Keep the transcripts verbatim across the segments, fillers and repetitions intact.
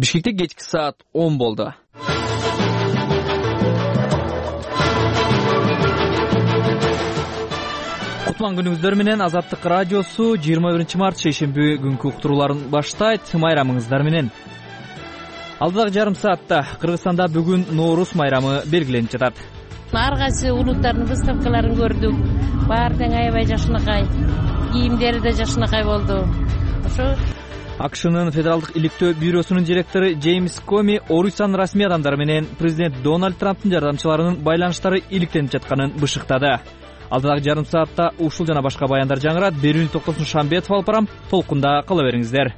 Бишкекте кечки саат он болду. Кутман күнүңүздөр менен Азаттык радиосу жыйырма биринчи март шейшемби күнкү уктурууларын баштайт. Майрамыңыздар менен. Алдыдагы жарым саатта Кыргызстанда бүгүн Ноорус майрамы белгиленип жатат. Ар кайсы улуттардын выставкаларын көрдүк. Баары тең аябай жашынакай. Кийимдери да жашынакай болду. Ошо АКШнын федералдык иликтөө бюросунун директору Джеймс Коми Орусиянын расмий адамдары менен президент Дональд Трамптын жардамчыларынын байланыштары иликтенип жатканын бышыктады. Алдыдагы жарым саатта ушул жана башка баяндар жаңырат. Берүүнү токтосун Шамбетов алып барам. Толкунда кала бериңиздер.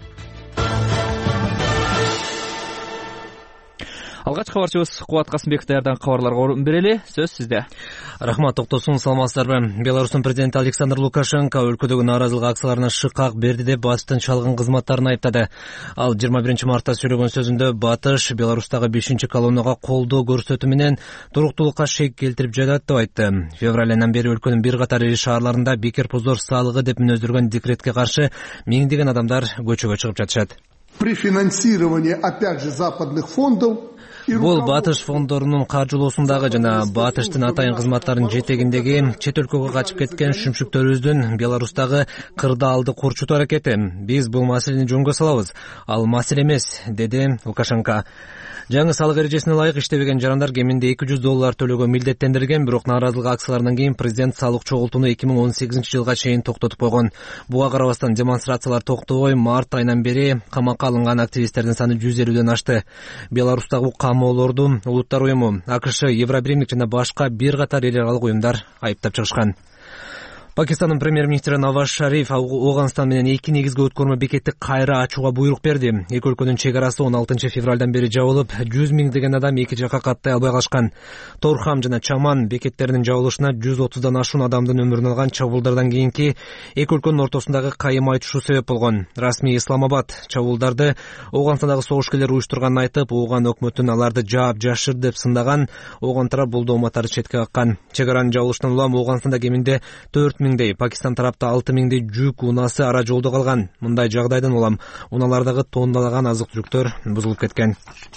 Алгач кабарчыбыз Кубат Касымбеков даярдаган кабарларга орун берели. Сөз сизде. Рахмат, токтосун саламатсыздарбы. Беларустун президенти Александр Лукашенко өлкөдөгү нааразылык акцияларына шыкак берди деп Батыштын чалгын кызматтарын айыптады. Ал жыйырма биринчи мартта сүйлөгөн сөзүндө Батыш Беларустагы бешинчи колоннага колдоо көрсөтүү менен туруктуулукка шек келтирип жатат деп айтты. Февраль айынан бери өлкөнүн бир катар ири шаарларында бекер позор салыгы деп мүнөздөргөн декретке каршы миңдеген адамдар көчөгө чыгып жатышат. При финансировании опять же западных фондов Бул Батыш фондорунун каржылоосундагы жана Батыштын атайын кызматтарынын жетегиндеги чет өлкөгө качып кеткен шүмшүктөрүбүздүн Беларустагы кырдаалды курчутуу аракети. Биз бул маселени жөнгө салабыз. Ал маселе эмес, деди Лукашенко. Жаңы салык эрежесине ылайык иштебеген жарандар кеминде эки жүз доллар төлөөгө милдеттендирилген, бирок нааразылык акцияларынан кийин президент салык чогултууну эки миң он сегизинчи жылга чейин токтотуп койгон. Буга карабастан демонстрациялар токтобой март айынан бери камакка алынган активисттердин саны жүз элүүдөн ашты. Беларустагы камоолорду Улуттар уюму, АКШ, Евробиримдик жана башка бир катар эл аралык уюмдар айыптап чыгышкан. Пакистандын премьер-министри Наваз Шариф Ауганстан менен эки негизги өткөрмө бекетти кайра ачууга буйрук берди. Эки өлкөнүн чек арасы он алтынчы февралдан бери жабылып, жүз миңдеген адам эки жака каттай албай калышкан. Торхам жана Чаман бекеттеринин жабылышына жүз отуздан ашуун адамдын өмүрүн алган чабуулдардан кийинки эки өлкөнүн ортосундагы кайым айтышуу себеп болгон. Расмий Исламабад чабуулдарды Ауганстандагы согуш-келер уюштурганын айтып, Ауган өкмөтүн аларды жаап жашыр деп сындаган. Ауган тарап бул дооматтарды четке каккан. Чек аранын жабылышынан улам Ауганстанда кеминде төрт миңдей, Пакистан тарапта алты миңдей жүк унаасы ара жолдо калган. Мындай жагдайдан улам унаалардагы тонналаган азык-түлүктөр бузулуп кеткен.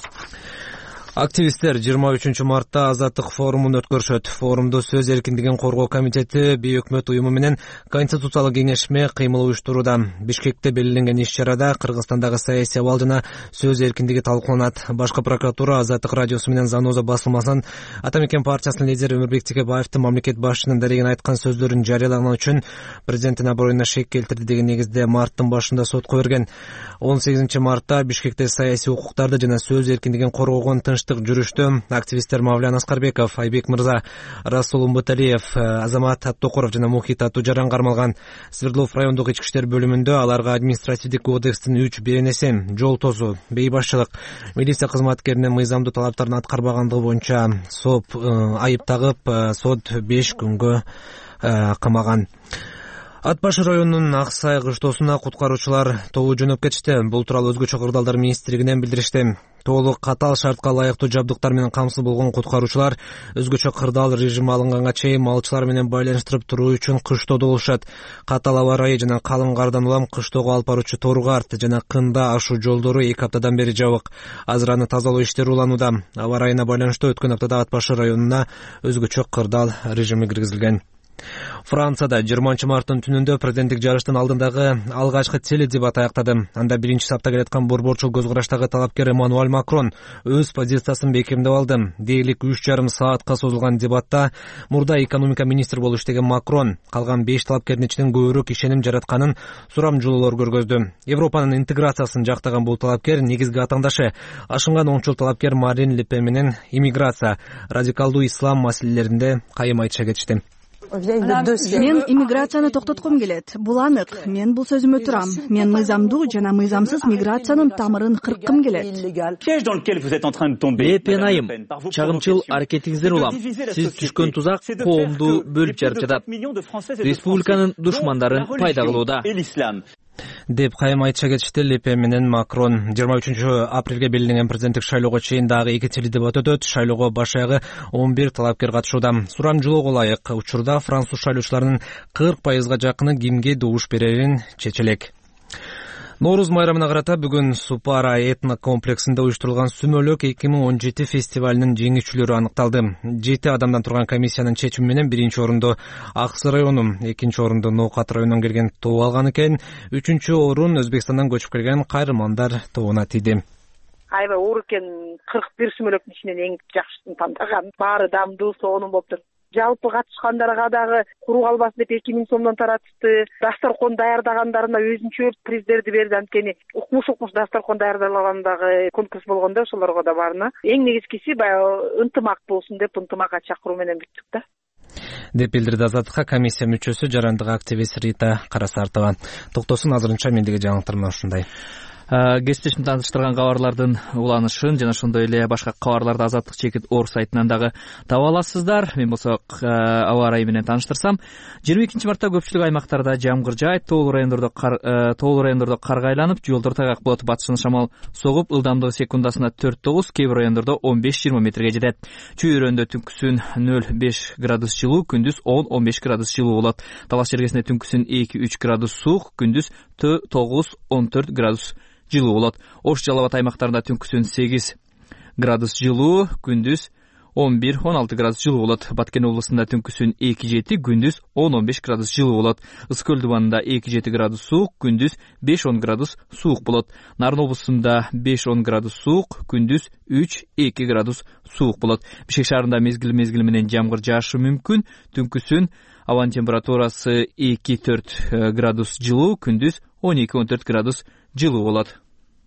Активисттер жыйырма үчүнчү мартта Азаттык форумун өткөрүшөт. Форумдо сөз эркиндигин коргоо комитети, бейөкмөт уюму менен Конституциялык кеңешме кыймыл уюштурууда. Бишкекте белгиленген иш-чарада Кыргызстандагы саясий абал жана сөз эркиндиги талкууланат. Башкы прокуратура Азаттык радиосу менен Заноза басылмасынан Атамекен партиясынын лидери Өмүрбек Текебаевдин мамлекет башчынын дарегин айткан сөздөрүн жарыялаган үчүн президенттин аброюна шек келтирди деген негизде марттын башында сотко берген. он сегизинчи мартта Бишкекте саясий укуктарды жана сөз эркиндигин коргогон тынчтык жүрүштө активисттер Мавлян Аскарбеков, Айбек Мырза, Расул Умбаталиев, Азамат Аттокуров жана Мухит Аттужаран кармалган. Свердлов райондук ички иштер бөлүмүндө аларга административдик кодекстин үч беренеси, жол тосуу, бейбашчылык, милиция кызматкеринин мыйзамдуу талаптарын аткарбагандыгы боюнча соп айып тагып, сот беш күнгө камаган. Ат башы районунун Аксай кыштоосуна куткаруучулар тобу жөнөп кетишти. Бул тууралуу өзгөчө кырдаалдар министрлигинен билдиришти. Толук катаал шартка ылайыктуу жабдыктар менен камсыз болгон куткаруучулар өзгөчө кырдаал режими алынганга чейин малчылар менен байланыштырып туруу үчүн кыштоодо болушат. Катаал аба ырайы жана калың кардан улам кыштоого алып баруучу Торгарт жана Кында ашуу жолдору эки аптадан бери жабык. Азыр аны тазалоо иштери уланууда. Аба ырайына байланыштуу өткөн аптада Ат башы районуна өзгөчө кырдаал режими киргизилген. Францияда жыйырманчы марттын түнүндө президенттик жарыштын алдындагы алгачкы теледебат аяктады. Анда биринчи сапта келаткан борборчул көз караштагы талапкер Эммануэль Макрон өз позициясын бекемдеп алды. Дээрлик үч жарым саатка созулган дебатта мурда экономика министри болуп иштеген Макрон калган беш талапкердин ичинен көбүрөөк ишеним жаратканын сурамжылоолор көргөздү. Европанын интеграциясын жактаган бул талапкер негизги атаандашы ашынган оңчул талапкер Марин Ле Пен менен иммиграция, радикалдуу ислам маселелеринде кайым айтыша кетишти. Мен иммиграцияны токтоткум келет. Бул анык. Мен бул сөзүмө турам. Мен мыйзамдуу жана мыйзамсыз миграциянын тамырын кырккым келет. Ле Пен айым, чагымчыл аракетиңиздер улам. Сиз түшкөн тузак коомду бөлүп жарып жатат. Республиканын душмандарын пайда кылууда. деп кайым айтыша кетишти Ле Пен менен Макрон. жыйырма үчүнчү апрелге белгиленген президенттик шайлоого чейин дагы эки теледебат өтөт. Шайлоого баш аягы он бир талапкер катышууда. Сурамжылоого ылайык учурда француз шайлоочуларынын кырк пайызга жакыны кимге добуш берерин чече элек. Нооруз майрамына карата бүгүн Супара этно комплексинде уюштурулган Сүмөлөк эки миң он жети фестивалынын жеңүүчүлөрү аныкталды. Жети адамдан турган комиссиянын чечими менен биринчи орунду Аксы району, экинчи орунду Ноокат районунан келген тобу алган экен. Үчүнчү орун Өзбекстандан көчүп келген Кайрымандар тобуна тийди. Аябай оор экен, кырк бир сүмөлөктүн ичинен эң жакшысын тандаган. Баары дамдуу, сонун болуптур. Жалпы катышкандарга дагы куру калбасын деп эки миң сомдон таратышты. Дастаркон даярдагандарына өзүнчө приздерди берди. Анткени укмуш укмуш дастаркон даярдалаган дагы конкурс болгондо ошолорго да баарына. Эң негизгиси баягы ынтымак болсун деп ынтымакка чакыруу менен бүттүк да. Деп билдирди Азаттыкка комиссия мүчөсү жарандык активист Рита Карасартова. Токтосун азырынча мендеги жаңылыктар ушундай. Кесиптешим тааныштырган кабарлардын уланышын жана ошондой эле башка кабарларды Азаттык чекит орг сайтынан дагы таба аласыздар. Мен болсо аба ырайы менен тааныштырсам, жыйырма экинчи мартта көпчүлүк аймактарда жамгыр жаайт, тоолуу райондордо кар тоолуу райондордо карга айланып, жолдор тайгак болот. Батышынан шамал согуп, ылдамдыгы секундасына төрт тогуз, кээ бир райондордо он беш жыйырма метрге жетет. Чүйөрөндө түнкүсүн нөл беш градус жылуу, күндүз он он беш градус жылуу болот. Талаш жергесинде түнкүсүн эки үч градус суук, күндүз тогуз он төрт градус жылуу болот. Ош Жалал Абад аймактарында түнкүсүн сегиз градус жылуу, күндүз он бир он алты градус жылуу болот. Баткен облусунда түнкүсүн эки жети, күндүз он он беш градус жылуу болот. Ысык көл дубанында эки жети градус суук, күндүз беш он градус суук болот. Нарын облусунда беш он градус суук, күндүз үч эки градус суук болот. Бишкек шаарында мезгил мезгил менен жамгыр жаашы мүмкүн. Түнкүсүн абанын температурасы эки төрт градус жылуу, күндүз он эки он төрт градус жылуу болот.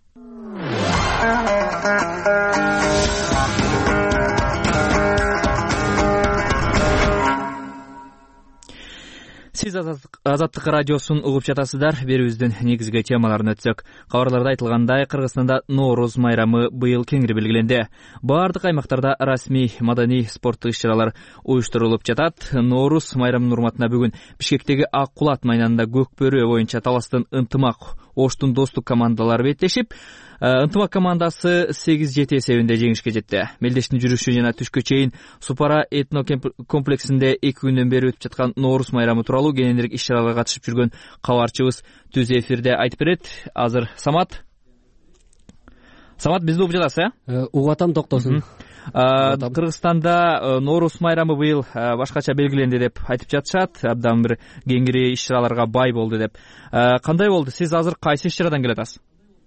Сиз Азаттык радиосун угуп жатасыздар. Берүүбүздүн негизги темаларын өтсөк, кабарларда айтылгандай, Кыргызстанда Нооруз майрамы быйыл кеңири белгиленди. Баардык аймактарда расмий маданий спорттук иш-чаралар уюштурулуп жатат. Нооруз майрамынын урматына бүгүн Бишкектеги Ак Кулат майданында Көкбөрү боюнча Таластын Ынтымак Оштун достук командалары беттешип, Ынтымак командасы сегиз жети эсебинде жеңишке жетти. Мелдештин жүрүшү жана түшкө чейин Супара этно комплексинде эки күндөн бери өтүп жаткан Нооруз майрамы тууралуу кененирээк иш-чараларга катышып жүргөн кабарчыбыз түз эфирде айтып берет. Азыр Самат. Самат, бизди угуп жатасыз, э? Угуп атам, токтосун. Кыргызстанда Нооруз майрамы быйыл башкача белгиленди деп айтып жатышат. Абдан бир кеңири иш-чараларга бай болду деп. Кандай болду? Сиз азыр кайсы иш-чарадан келатасыз?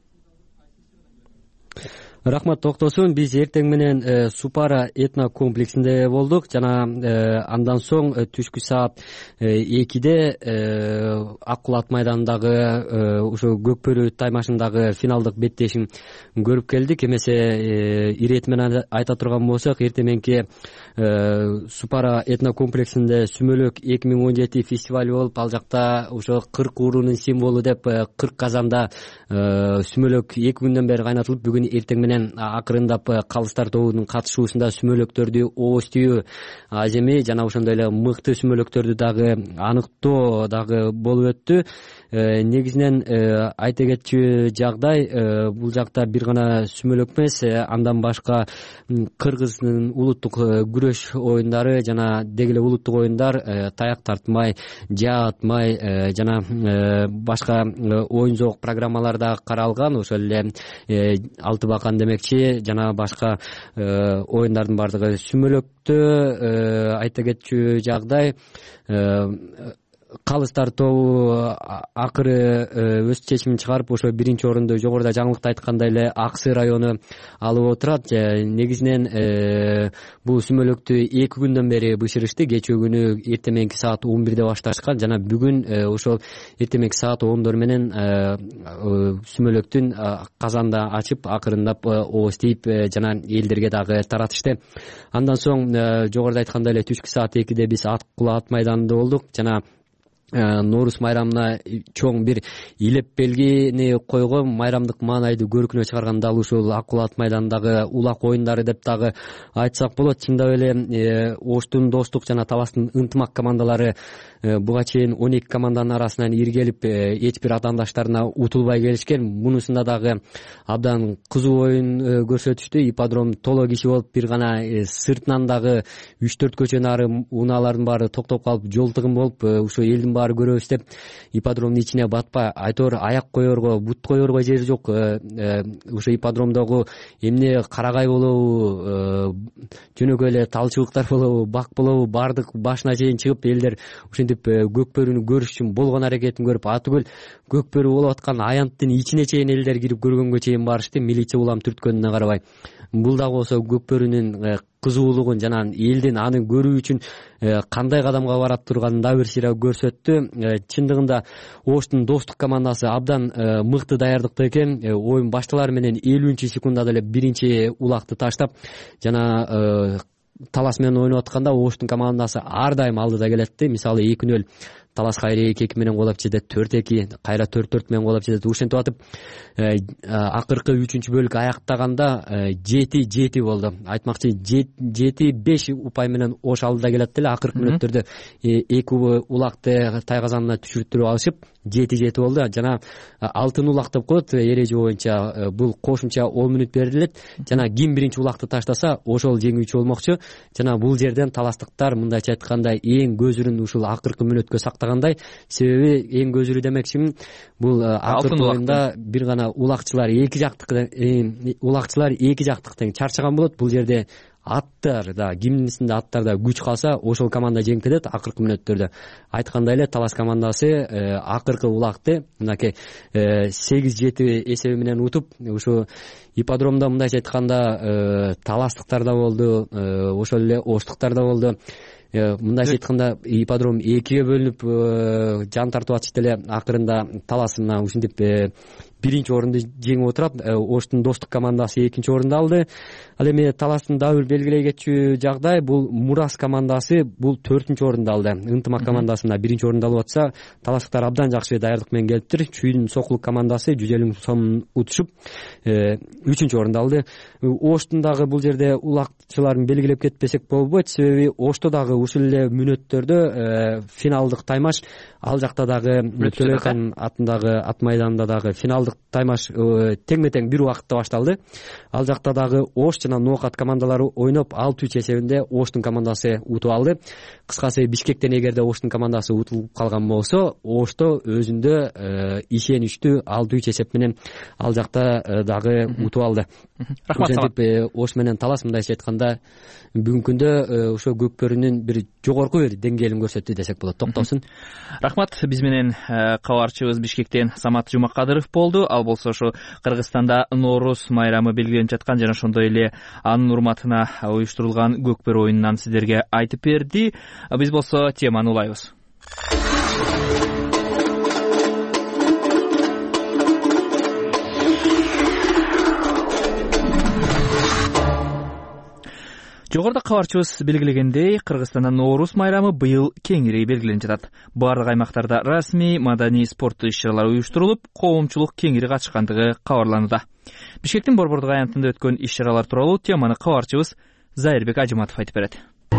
Рахмат, токтосун. Биз эртең менен Супара этно комплексинде болдук жана андан соң түшкү саат экиде Ак Кулат майданындагы ошо Көкбөрү таймашындагы финалдык беттешин көрүп келдик. Эмесе ирети менен айта турган болсок, эртең Супара этно комплексинде Сүмөлөк эки миң он жети фестивали болуп, ал жакта ошо кырк уруунун символу деп кырк казанда сүмөлөк эки күндөн бери кайнатылып, бүгүн эртең менен акырындап калыстар тобунун катышуусунда сүмөлөктөрдү ооздуу аземи жана ошондой эле мыкты сүмөлөктөрдү дагы аныктоо дагы болуп өттү. Негизинен айта кетчү жагдай, бул жакта бир гана сүмөлөк эмес, андан башка Кыргыздын улуттук күрөш оюндары жана деги эле улуттук оюндар, таяк тартмай, жаа атмай жана башка оюн зоок программалар да каралган. Ошол эле алты бакан демекчи жана башка оюндардын бардыгы сүмөлөктө. Айта кетчү жагдай, Калыстар тобу акыры өз чечимин чыгарып, ошо биринчи орунду жогоруда жаңылыкта айткандай эле Аксы району алып отурат. Негизинен бул сүмөлөктү эки күндөн бери бышырышты. Кечээ күнү эртең мененки саат он бирде башташкан жана бүгүн ошол эртең мененки саат ондор менен сүмөлөктүн казанда ачып, акырындап ооздойт жана элдерге дагы таратышты. Андан соң жогоруда айткандай эле түшкү саат экиде биз Ак Кулат майданында болдук жана Нооруз майрамына чоң бир илеп белгини койгон, майрамдык маанайды көркүнө чыгарган дал ушул Ак Кулат майданындагы улак оюндары деп дагы айтсак болот. Чындап эле Оштун достук жана Таластын Ынтымак командалары буга чейин он эки команданын арасынан иргелип, эч бир атаандаштарына утулбай келишкен. Мунусунда дагы абдан кызуу оюн көрсөтүштү. Ипподром толо киши болуп, бир гана сыртынан дагы үч төрт көчөнүн ары унаалардын баары токтоп калып, жол тыгын болуп, ушул элдин баары көрөбүз деп ипподромдун ичине батпай айтор аяк коерго, бут коерго жер жок. Ошо ипподромдогу эмне карагай болобу, жөнөкөй эле тал чыбыктар болобу, бак болобу, баардык башына чейин чыгып элдер ошентип көкбөрүнү көрүш үчүн болгон аракетин көрүп, атүгүл көкбөрү болуп аткан аянттын ичине чейин элдер кирип көргөнгө чейин барышты, милиция улам түрткөнүнө карабай. Бул дагы болсо көкбөрүнүн кызуулугун жана элдин аны көрүү үчүн кандай кадамга барат турганын да бир сыйра көрсөттү. Чындыгында Оштун достук командасы абдан мыкты даярдыкта экен. Оюн башталары менен элүүнчү секундада эле биринчи улакты таштап, жана Талас менен ойноп атканда Оштун командасы ар дайым алдыда келетти. Мисалы эки нөл Талас кайра эки эки менен голоп жетет, төрт эки кайра төрт төрт менен голоп жетет. Ушинтип атып акыркы үчүнчү бөлүк аяктаганда жети жети болду. Айтмакчы жети беш упай менен Ош алдыда келет эле. Акыркы мүнөттөрдө эки улакты тайгазанына түшүрүп алышып жети жети болду. Жана алтын улак деп коет эреже боюнча, бул кошумча он мүнөт берилет. Жана ким биринчи улакты таштаса ошол жеңүүчү болмокчу. Жана бул жерден таластыктар мындайча айтканда эң көзүрүн ушул акыркы мүнөткө сактагандай. Себеби эң көзүрү демекчимин, бул акыркы оюнда бир гана улакчылар эки жактык улакчылар эки жактыктан чарчаган болот. Бул жерде аттар да, кимдисинде аттар да күч калса ошол команда жеңип кетет. Акыркы мүнөттөрдө айткандай эле Талас командасы акыркы улакты мынакей сегиз жети эсеби менен утуп, ушу ипподромдо мындайча айтканда таластыктар да болду, ошол эле Оштуктар да болду. Мындайча айтканда ипподром экиге бөлүнүп жан тартып атышты эле. Акырында Таласына ушинтип биринчи орунду жеңип отурат. Оштун достук командасы экинчи орунду алды. Ал эми Таластын дагы бир белгилей кетчү жагдай, бул Мурас командасы бул төртүнчү орунду алды. Ынтымак командасына биринчи орунду алып атса, таластыктар абдан жакшы даярдык менен келиптир. Чүйдүн Сокулук командасы жүз элүү сом утушуп үчүнчү орунду алды. Оштун дагы бул жерде улакчыларын белгилеп кетпесек болбойт, себеби Ошто дагы ушул эле мүнөттөрдө финалдык таймаш, ал жакта дагы Төлөйкан атындагы ат майданында дагы финалдык таймаш теңме-тең бир убакытта башталды. Ал жакта дагы Ош жана Ноокат командалары ойноп алты үч эсебинде Оштун командасы утуп алды. Кыскасы Бишкектен эгерде Оштун командасы утулуп калган болсо, Ошто өзүндө ишеничтүү алты үч эсеп менен ал жакта дагы утуп алды. Ошентип Ош менен Талас мындайча айтканда бүгүнкү күндө ошо көкбөрүнүн бир жогорку бир деңгээлин көрсөттү десек болот. Токтосун. Рахмат. Биз менен кабарчыбыз Бишкектен Самат Жумакадыров болду. Ал болсо ошо Кыргызстанда Нооруз майрамы белгиленип жаткан жана ошондой эле анын урматына уюштурулган көкбөрү оюнунан сиздерге айтып берди. Биз болсо теманы улайбыз. Жогоруда кабарчыбыз белгилегендей, Кыргызстанда Нооруз майрамы быйыл кеңири белгиленип жатат. Бардык аймактарда расмий, маданий, спорттук иш-чаралар уюштурулуп, коомчулук кеңири катышкандыгы кабарланууда. Бишкектин Борбордук аянтында өткөн иш-чаралар тууралуу теманы кабарчыбыз Зайырбек Ажыматов айтып берет.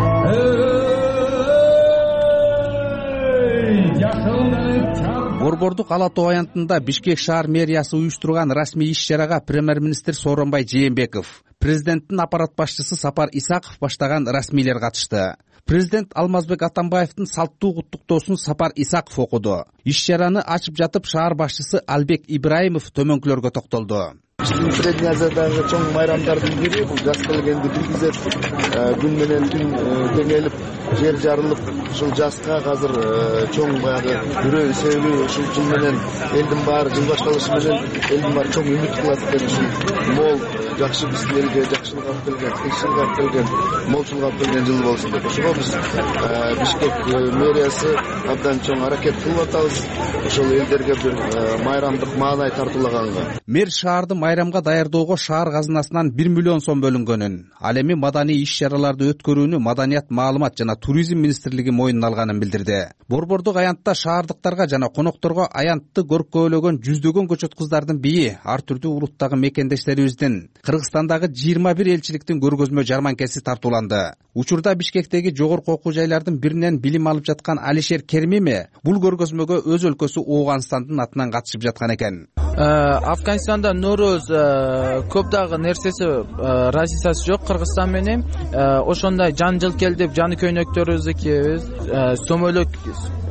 Борбордук Ала Тоо аянтында Бишкек шаар мэриясы уюштурган расмий иш-чарага премьер-министр Сооронбай Жээнбеков, президенттин аппарат башчысы Сапар Исаков баштаган расмийлер катышты. Президент Алмазбек Атамбаевдин салттуу куттуктоосун Сапар Исаков окуду. Иш-чараны ачып жатып шаар башчысы Албек Ибраимов төмөнкүлөргө токтолду. Средний Азиядагы чоң майрамдардын бири бул жаз келгенди билгизет. Күн менен түн теңелип, жер жарылып, ушул жазга азыр чоң баягы үрөө себеби ушул жыл менен элдин баары жыл башталышы менен элдин баары чоң үмүт кылат экен. Ушул мол жакшы биздин элге жакшылык алып келген, тынччылык алып келген, молчулук алып келген жыл болсун деп. Ошого биз Бишкек мэриясы абдан чоң аракет кылып атабыз. Ошол элдерге бир майрамдык маанай тартуулаганга. Мэр шаарды майрамга даярдоого шаар казынасынан бир миллион сом бөлүнгөнүн, ал эми маданий иш-чараларды өткөрүүнү Маданият, маалымат жана туризм министрлиги мойнуна алганын билдирди. Борбордук аянтта шаардыктарга жана конокторго аянтты көркөөлөгөн жүздөгөн көчөт кыздардын бийи, ар түрдүү улуттагы мекендештерибиздин Кыргызстандагы жыйырма бир элчиликтин көргөзмө жарманкеси тартууланды. Учурда Бишкектеги жогорку окуу жайлардын биринен билим алып жаткан Алишер Кермиме бул көргөзмөгө өз өлкөсү Ооганстандын атынан катышып жаткан экен. Афганистанда Нооруз көп дагы нерсеси разницасы жок Кыргызстан менен. Ошондой жан жылкел деп жаны көйнөктөрүбүздү кийебиз, сөмөлөк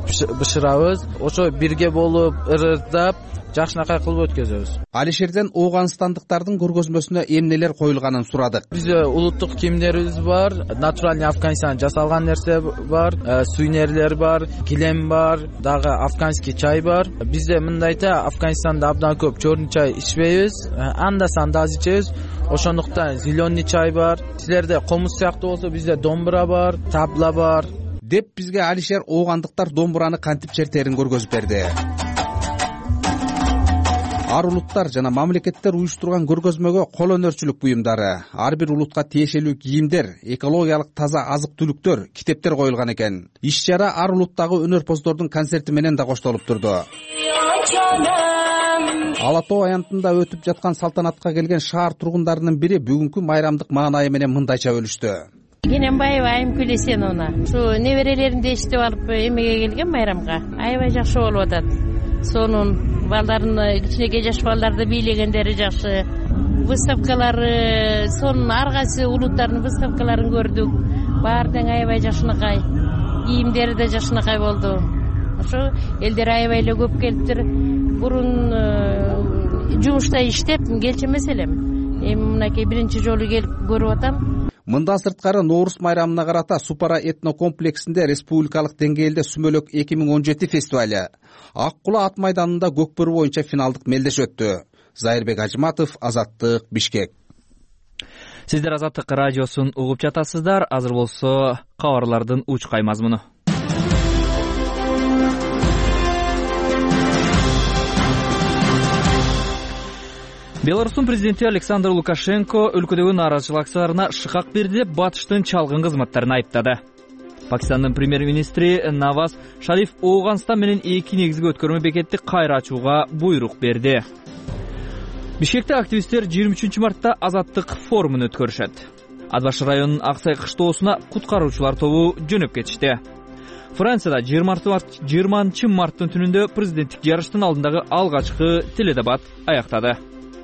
бышырабыз, ошо бирге болуп ырдап жакшынакай кылып өткөзөбүз. Алишерден ооганстандыктардын көргөзмөсүнө эмнелер коюлганын сурадык. Бизде улуттук кийимдерибиз бар, натуральный Афганистан жасалган нерсе бар, сүйнерлер бар, килем бар, дагы афганский чай бар. Бизде мындайта Афганистанда абдан көп чорный чай ичпейбиз, анда санда аз ичебиз. Ошондуктан зеленый чай бар. Силерде комуз сыяктуу болсо бизде домбура бар, табла бар деп бизге Алишер оогандыктар домбураны кантип чертерин көргөзүп берди. Ар улуттар жана мамлекеттер уюштурган көргөзмөгө кол өнөрчүлүк буюмдары, ар бир улутка тиешелүү кийимдер, экологиялык таза азык-түлүктөр, китептер коюлган экен. Иш-чара ар улуттагы өнөрпоздордун концерти менен да коштолуп турду. Ала Тоо аянтында өтүп жаткан салтанатка келген шаар тургундарынын бири бүгүнкү майрамдык маанайы менен мындайча бөлүштү. Кененбаева Айымкүл Эсеновна. Ушу неберелеринди эчтеп алып эмеге келген майрамга. Аябай жакшы болуп атат. Сонун балдарын, кичинекей жаш балдарды бийлегендери жакшы. Выставкалары, сонун ар кайсы улуттардын выставкаларын көрдүк. Баары тең аябай жакшынакай. Кийимдери да жакшынакай болду. Ошо элдер аябай эле көп келиптир. Бурун жумушта иштеп келчү эмес элем. Эми мынакей биринчи жолу келип көрүп атам. Мындан сырткары Ноорус майрамына карата Супара этно комплексинде республикалык деңгээлде Сүмөлөк эки миң он жети фестиваль Ак Кула ат майданында көкбөрү боюнча финалдык мелдеш өттү. Зайырбек Ажыматов, Азаттык, Бишкек. Сиздер Азаттык радиосун угуп жатасыздар. Азыр болсо кабарлардын учкай мазмуну. Беларустун президенти Александр Лукашенко өлкөдөгү нааразычылык акцияларына шыкак берди деп батыштын чалгын кызматтарын айыптады. Пакистандын премьер-министри Наваз Шариф Ооганстан менен эки негизги өткөрмө бекетти кайра ачууга буйрук берди. Бишкекте активисттер жыйырма үчүнчү мартта азаттык форумун өткөрүшөт. Ат Баш районунун Аксай кыштоосуна куткаруучулар тобу жөнөп кетишти. Францияда жыйырманчы марттын түнүндө президенттик жарыштын алдындагы алгачкы теледебат аяктады.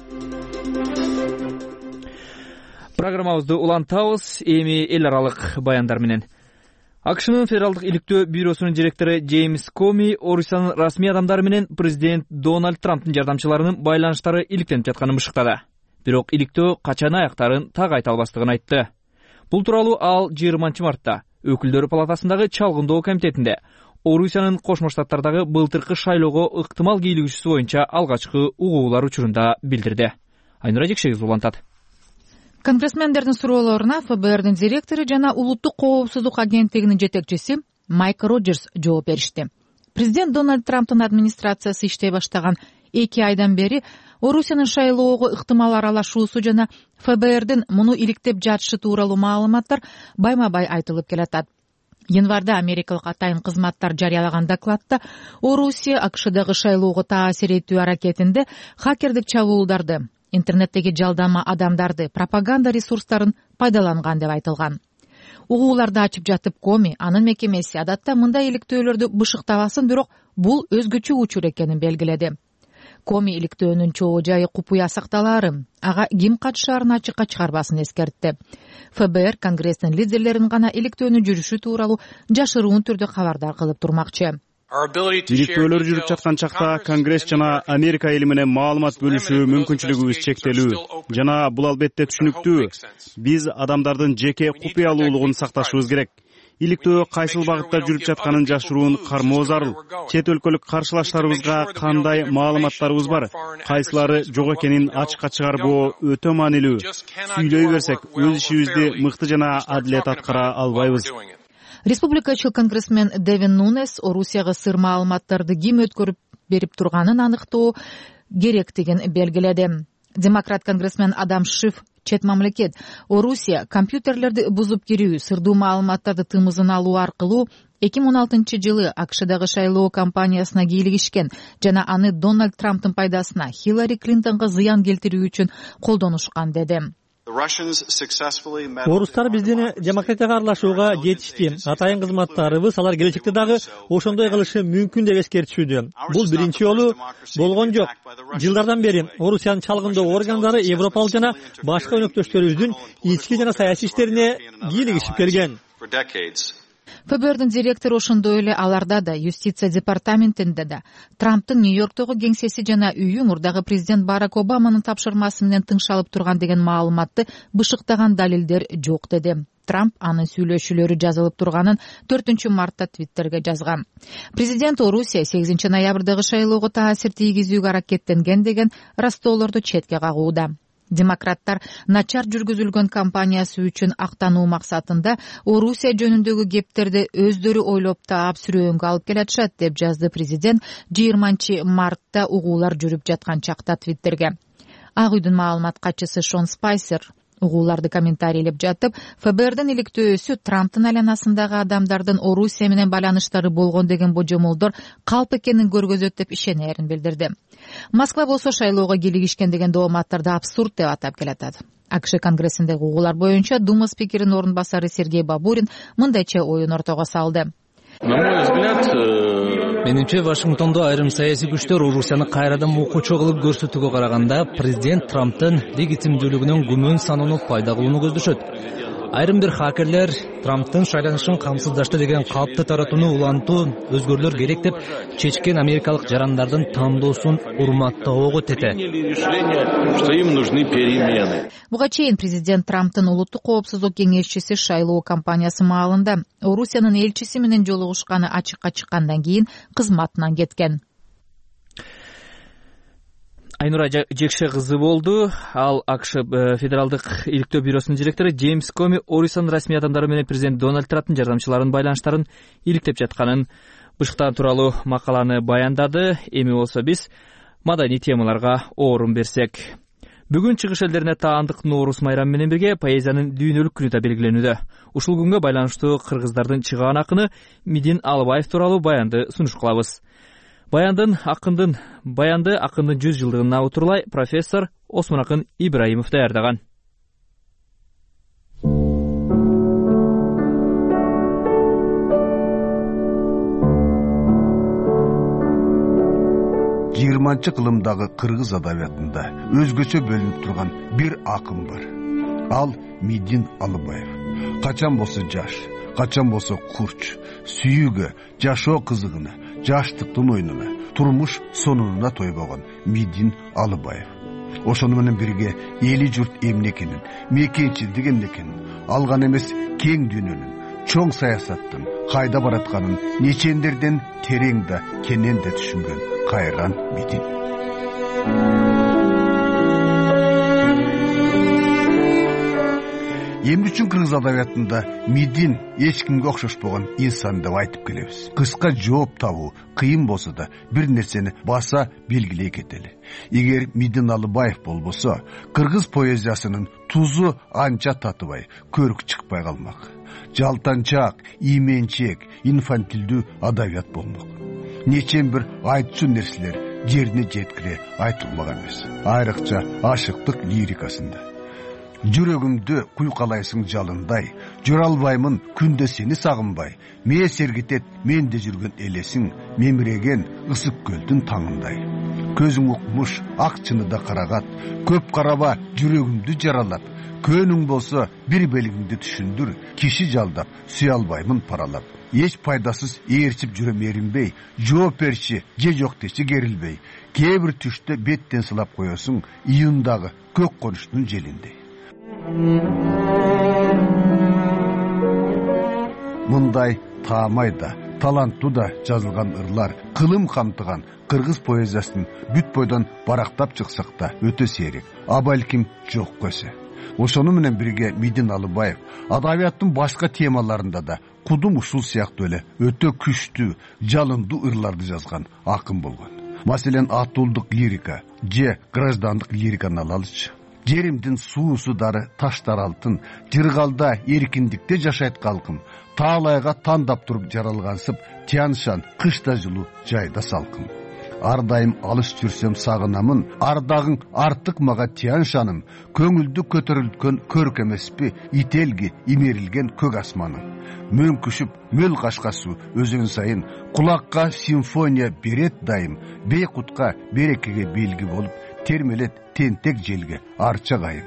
Программабызды улантабыз, эми эл аралык баяндар менен. АКШнын федералдык иликтөө бюросунун директору Джеймс Коми Орусиянын расмий адамдары менен президент Дональд Трамптын жардамчыларынын байланыштары иликтенип жатканын бышыктады. Бирок иликтөө качан аяктарын так айта албастыгын айтты. Бул тууралуу ал жыйырманчы мартта өкүлдөр палатасындагы чалгындоо комитетинде Орусиянын Кошмо Штаттардагы былтыркы шайлоого ыктымал кийлигүүчүсү боюнча алгачкы угуулар учурунда билдирди. Айнура Жекшегиз улантат. Конгрессмендердин суроолоруна эф бэ эрдин директору жана улуттук коопсуздук агенттигинин жетекчиси Майк Роджерс жооп беришти. Президент Дональд Трамптын администрациясы иштей баштаган эки айдан бери Орусиянын шайлоого ыктымал аралашуусу жана эф бэ эрдин муну иликтеп жатышы тууралуу маалыматтар байма-бай айтылып келатат. Январда америкалык атайын кызматтар жарыялаган докладта Орусия АКШдагы шайлоого таасир этүү аракетинде хакердик чабуулдарды, интернеттеги жалдама адамдарды, пропаганда ресурстарын пайдаланган деп айтылган. Угууларды ачып жатып Коми, анын мекемеси адатта мындай иликтөөлөрдү бышыктабасын, бирок бул өзгөчө учур экенин белгиледи. Коми иликтөөнүн чоо жайы купуя сакталаарын, ага ким катышаарын ачыкка чыгарбасын эскертти. эф бэ эр Конгресстин лидерлерин гана иликтөөнү жүрүшү тууралуу жашыруун түрдө кабардар кылып турмакчы. Иликтөөлөр жүрүп жаткан чакта Конгресс жана Америка эли менен маалымат бөлүшүү мүмкүнчүлүгүбүз чектелүү. Жана бул албетте түшүнүктүү. Биз адамдардын жеке купуялуулугун сакташыбыз керек. Иликтөө кайсыл багытта жүрүп жатканын жашыруун кармоо зарыл. Чет өлкөлүк каршылаштарыбызга кандай маалыматтарыбыз бар, кайсылары жок экенин ачыкка чыгарбоо өтө маанилүү. Сүйлөй берсек, өз ишибизди мыкты жана адилет аткара албайбыз. Республикачыл конгрессмен Девин Нунес Орусияга сыр маалыматтарды ким өткөрүп берип турганын аныктоо керектигин белгиледи. Демократ конгрессмен Адам Шиф чет мамлекет Орусия компьютерлерди бузуп кирүү, сырдуу маалыматтарды тымызын алуу аркылуу эки миң он алтынчы жылы АКШдагы шайлоо кампаниясына кийлигишкен жана аны Дональд Трамптын пайдасына Хиллари Клинтонго зыян келтирүү үчүн колдонушкан деди. Орустар биздин демократияга аралашууга жетишти. Атайын кызматтарыбыз алар келечекте дагы ошондой кылышы мүмкүн деп эскертишүүдө. Бул биринчи жолу болгон жок. Жылдардан бери Орусиянын чалгындоо органдары европалык жана башка өнөктөштөрүбүздүн ички жана саясий иштерине кийлигишип келген. ФБРдин директору ошондой эле аларда да, юстиция департаментинде да Трамптын Нью-Йорктогу кеңсеси жана үйү мурдагы президент Барак Обаманын тапшырмасы менен тыңшалып турган деген маалыматты бышыктаган далилдер жок деди. Трамп анын сүйлөшүүлөрү жазылып турганын төртүнчү мартта Твиттерге жазган. Президент Орусия сегизинчи ноябрдагы шайлоого таасир тийгизүүгө аракеттенген деген растоолорду четке кагууда. Демократтар начар жүргүзүлгөн кампаниясы үчүн актануу максатында Орусия жөнүндөгү кептерди өздөрү ойлоп таап сүрөөнгө алып келатышат деп жазды президент жыйырманчы мартта угуулар жүрүп жаткан чакта Твиттерге. Ак үйдүн маалымат катчысы Шон Спайсер угууларды комментарийлеп жатып, ФБРдин иликтөөсү Трамптын айланасындагы адамдардын Орусия менен байланыштары болгон деген божомолдор калп экенин көргөзөт деп ишенерин билдирди. Москва болсо шайлоого кийлигишкен деген дооматтарды абсурд деп атап келатат. АКШ конгрессиндеги угуулар боюнча Дума спикеринин орун басары Сергей Бабурин мындайча оюн ортого салды. На мой взгляд, менимче Вашингтондо айрым саясий күчтөр Орусияны кайрадан мукучу кылып көрсөтүүгө караганда президент Трамптын легитимдүүлүгүнүн күмөн саноону пайда кылууну көздөшөт. Айрым бир хакерлер Трамптын шайланышын камсыздашты деген калпты таратууну улантуу өзгөрүүлөр керек деп чечкен америкалык жарандардын тандоосун урматтоого тете. Буга чейин президент Трамптын улуттук коопсуздук кеңешчиси шайлоо кампаниясы маалында Орусиянын элчиси менен жолугушканы ачыкка чыккандан кийин кызматынан кеткен. Айнура Жекше кызы болду. Ал АКШ федералдык иликтөө бюросунун директору Джеймс Коми Орусиянын расмий адамдары менен президент Дональд Трамптын жардамчыларынын байланыштарын иликтеп жатканын бышыктаган тууралуу макаланы баяндады. Эми болсо биз маданий темаларга орун берсек. Бүгүн чыгыш элдерине таандык Ноорус майрамы менен бирге поэзиянын дүйнөлүк күнү да белгиленүүдө. Ушул күнгө байланыштуу кыргыздардын чыгаан акыны Мидин Алыбаев тууралуу баянды сунуш кылабыз. Баяндын акындын баянды акындын жүз жылдыгына утурлай профессор Осмонакын Ибраимов даярдаган. жыйырманчы кылымдагы кыргыз адабиятында өзгөчө бөлүнүп турган бир акын бар. Ал Мидин Алыбаев. Качан болсо жаш, качан болсо курч, сүйүүгө, жашоо кызыгына, жаштыктын оюнуна, турмуш сонунуна тойбогон Мидин Алыбаев. Ошону менен бирге эли журт эмне экенин, мекенчилдик эмне экенин, алган эмес кең дүйнөнүн, чоң саясаттын кайда баратканын нечендерден терең да кенен да түшүнгөн кайран Мидин. Эмне үчүн кыргыз адабиятында Мидин эч кимге окшошпогон инсан деп айтып келебиз. Кыска жооп табуу кыйын болсо да бир нерсени баса белгилей кетели. Эгер Мидин Алыбаев болбосо, кыргыз поэзиясынын тузу анча татыбай, көрүк чыкпай калмак. Жалтанчак, ийменчек, инфантилдүү адабият болмок. Нечен бир айтчу нерселер жерине жеткире айтылмаган эмес. Айрыкча ашыктык лирикасында. Жүрөгүмдү куйкалайсың жалындай, жүрө албаймын күндө сени сагынбай. Мээ сергитет менде жүргөн элесиң, мемиреген ысык көлдүн таңындай. Көзүң укмуш ак чыныда карагат, көп караба жүрөгүмдү жаралап. Көнүң болсо бир белгиңди түшүндүр, киши жалдап сүйө албаймын паралап. Эч пайдасыз ээрчип жүрөм эринбей, жооп берчи же жок дечи керилбей. Кээ бир түштө беттен сылап коесуң, июндагы көк конуштун желиндей. Мындай таамай да, таланттуу да жазылган ырлар кылым камтыган кыргыз поэзиясынын бүт бойдон барактап чыксак да өтө сейрек, а балким жок көсө. Ошону менен бирге Мидин Алыбаев адабияттын башка темаларында да кудум ушул сыяктуу эле өтө күчтүү, жалындуу ырларды жазган акын болгон. Маселен, атуулдук лирика же граждандык лириканы алалычы. Жеримдин суусу дары таштар алтын, жыргалда эркиндикте жашайт калкым. Таалайга тандап туруп жаралгансып, Тяншан кышта жылуу жайда салкым. Ар дайым алыс жүрсөм сагынамын, ардагың артык мага Тяншаным. Көңүлдү көтөрүлткөн көрк эмеспи, ителги имерилген көк асманым. Мөңкүшүп мөл кашкасу өзөн сайын, кулакка симфония берет дайым. Бейкутка берекеге белги болуп, термелет тентек желге арча кайым.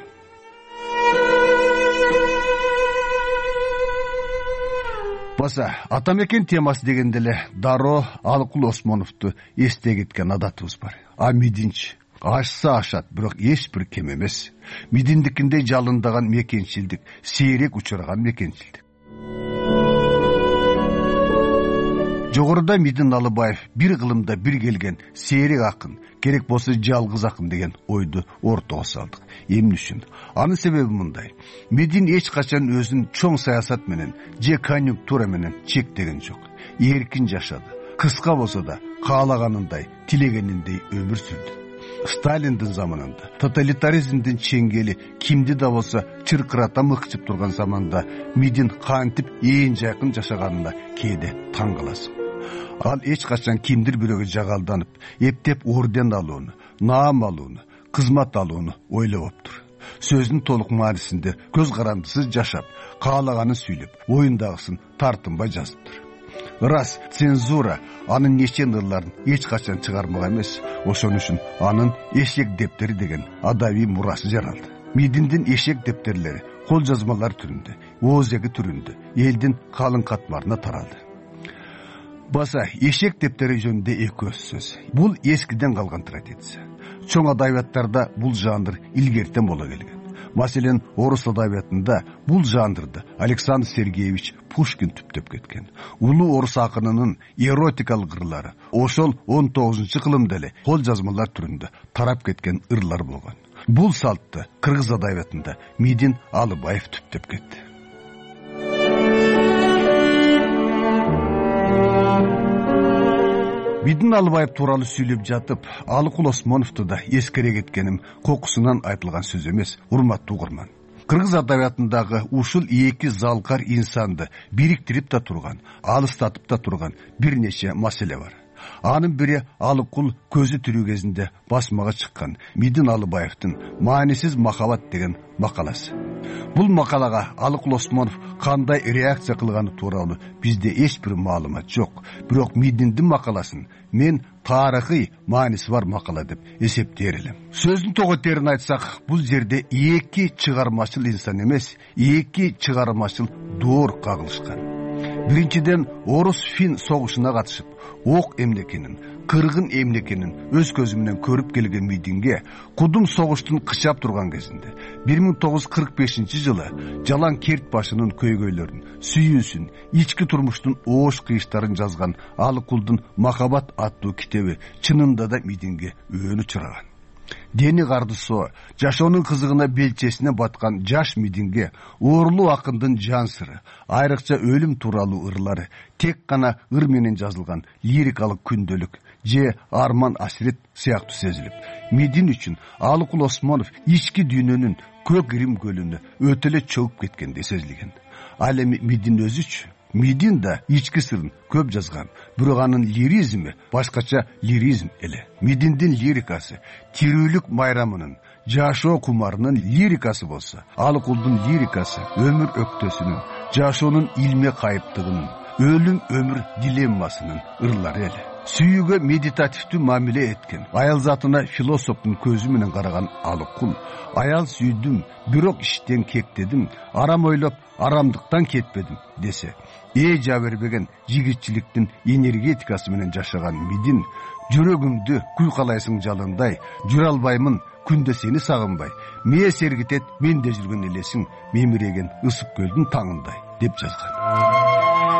баса ата мекен темасы дегенде эле дароо Алыкул Осмоновду эстей кеткен адатыбыз бар. А мидинчи ашса ашат, бирок эч бир кем эмес. Мидиндикиндей жалындаган мекенчилдик, сейрек учураган мекенчилдик. Жогоруда Мидин Алыбаев бир кылымда бир келген сейрек акын, керек болсо жалгыз акын деген ойду ортого салдык. Эмне үчүн? Анын себеби мындай. Мидин эч качан өзүн чоң саясат менен же конъюнктура менен чектеген жок. Эркин жашады. Кыска болсо да каалаганындай, тилегениндей өмүр сүрдү. Сталиндин заманында тоталитаризмдин чеңгели кимди да болсо чыркырата мыкчып турган заманда Мидин кантип ээн жакын жашаганына кээде таң каласың. Ал эч качан кимдир бирөөгө жагалданып, эптеп орден алууну, наам алууну, кызмат алууну ойлоптур. Сөздүн толук маанисинде көз карандысыз жашап, каалаганын сүйлөп, оюндагысын тартынбай жазыптыр. Рас, цензура анын нечен ырларын эч качан чыгармак эмес. Ошон үчүн анын эшек дептери деген адабий мурасы жаралды. Мидиндин эшек дептерлери кол жазмалар түрүндө, оозеги түрүндө элдин калың катмарына таралды. Баса эшек дептери жөнүндө эки сөз. Бул эскиден калган традиция. Чоң адабияттарда бул жанр илгертен боло келген. Маселен, орус адабиятында бул жанрды Александр Сергеевич Пушкин түптөп кеткен. Улуу орус акынынын эротикалык ырлары ошол он тогузунчу кылымда эле кол жазмалар түрүндө тарап кеткен ырлар болгон. Бул салтты кыргыз адабиятында Мидин Алыбаев түптөп кетти. Мидин Алыбаев тууралуу сүйлөп жатып, Алыкул Осмоновду да эскере кеткеним кокусунан айтылган сөз эмес, урматтуу угарман. Кыргыз адабиятындагы ушул эки залкар инсанды бириктирип да турган, алыстатып да турган бир нече маселе бар. Анын бири Алыкул көзү тирүү кезинде басмага чыккан Мидин Алыбаевдин «Маанисиз махабат» деген макаласы. Бул макалага Алыкул Осмонов кандай реакция кылганы тууралуу бизде эч бир маалымат жок. Бирок Мидиндин макаласын мен тарыхый мааниси бар макала деп эсептер элем. Сөздүн тоготерин айтсак, бул жерде эки чыгармачыл инсан эмес, эки чыгармачыл доор кагылышкан. Биринчиден, орус-фин согушуна катышып, ок эмнекенин, кыргын эмнекенин өз көзү менен көрүп келген Мидинге кудум согуштун кычап турган кезинде бир миң тогуз жүз кырк бешинчи жылы жалаң керт башынын көйгөйлөрүн, сүйүүсүн, ички турмуштун оош кыйыштарын жазган Алыкулдун «Махабат» аттуу китеби чынында да Мидинге өөнү чыраган. Дени кардысоо, жашоонун кызыгына белчесине баткан жаш Мидинге оорлуу акындын жан сыры, айрыкча өлүм тууралуу ырлары тек гана ыр менен жазылган лирикалык күндөлүк же арман асирет сыяктуу сезилип, Мидин үчүн Алыкул Осмонов ички дүйнөнүн көк Рим көлүнө өтө эле чөгүп кеткендей сезилген. Ал эми Мидин өзүчү? Мидин да ички сырын көп жазган, бирок анын лиризми башкача лиризм эле. Мидиндин лирикасы тирүүлүк майрамынын, жашоо кумарынын лирикасы болсо, Алыкулдун лирикасы өмүр өктөсүнүн, жашоонун илме кайыптыгынын, өлүм өмүр дилеммасынын ырлары эле. Сүйүүгө медитативдүү мамиле эткен, аял затына философтун көзү менен караган Алыкул, аял сүйдүм, бирок иштен кектедим, арам ойлоп, арамдыктан кетпедим десе, ээ жабербеген жигитчиликтин энергетикасы менен жашаган Мидин, жүрөгүмдү куйкалайсың жалындай, жүрө албаймын күндө сени сагынбай, мээ сергитет менде жүргөн элесиң, мемиреген ысык көлдүн таңындай деп жазган.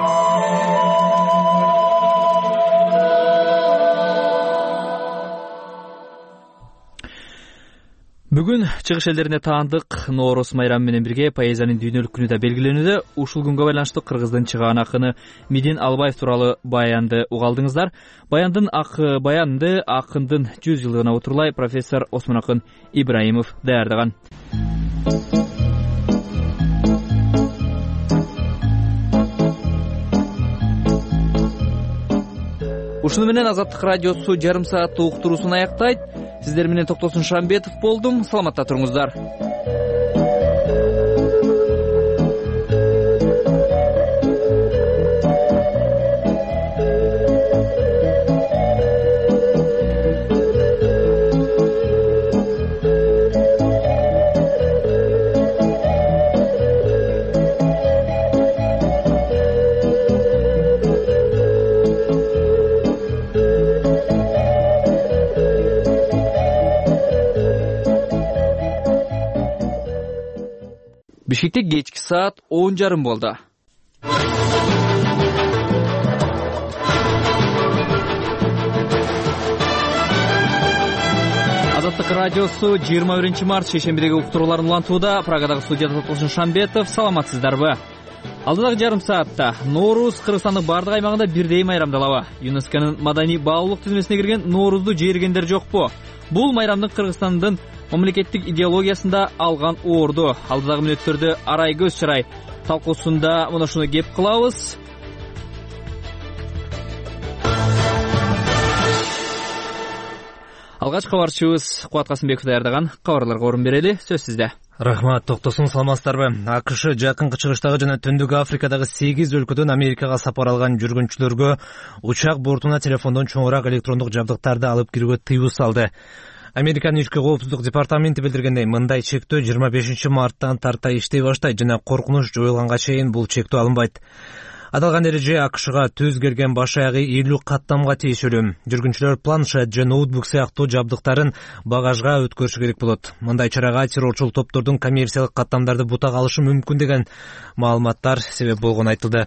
Бүгүн чыгыш элдерине таандык Ноорус майрамы менен бирге поэзиянын дүйнөлүк күнү да белгиленүүдө. Ушул күнгө байланыштуу Кыргыздын чыгаан акыны Мидин Алыбаев тууралуу баянды угалдыңыздар. Баяндын ак баянды акындын жүз жылдыгына отурлай профессор Осмонакын Ибраимов даярдаган. Ушуну менен Азаттык радиосу жарым сааттык уктуруусун аяктайт. Сиздер менен Токтосун Шамбетов болдум. Саламатта туруңуздар. Бишкекте кечки саат он жарым болду. Азаттык радиосу жыйырма биринчи март шейшембидеги уктурууларын улантууда. Прагадагы студияда Токтолшун Шамбетов. Саламатсыздарбы? Алдыдагы жарым саатта Норуз Кыргызстандын бардык аймагында бирдей майрамдалабы? ЮНЕСКОнун маданий баалуулук тизмесине кирген Норузду жээргендер жокпу? Бул майрамдын Кыргызстандын мамлекеттик идеологиясында алган орду. Алдыдагы мүнөттөрдө арай көз чарай талкуусунда мына ушуну кеп кылабыз. Алгач кабарчыбыз Кубат Касымбеков даярдаган кабарларга орун берели. Сөз сизде. Рахмат, Токтосун, саламатсыздарбы? АКШ жакынкы чыгыштагы жана Түндүк Африкадагы сегиз өлкөдөн Америкага сапар алган жүргүнчүлөргө учак бортуна телефондон чоңураак электрондук жабдыктарды алып кирүүгө тыюу салды. Американын ички коопсуздук департаменти билдиргендей, мындай чектөө жыйырма бешинчи марттан тарта иштей баштайт жана коркунуч жоюлганга чейин бул чектөө алынбайт. Аталган эреже АКШга түз келген баш аягы элүү каттамга тиешелүү. Жүргүнчүлөр планшет же ноутбук сыяктуу жабдыктарын багажга өткөрүшү керек болот. Мындай чарага террорчул топтордун коммерциялык каттамдарды бутак алышы мүмкүн деген маалыматтар себеп болгону айтылды.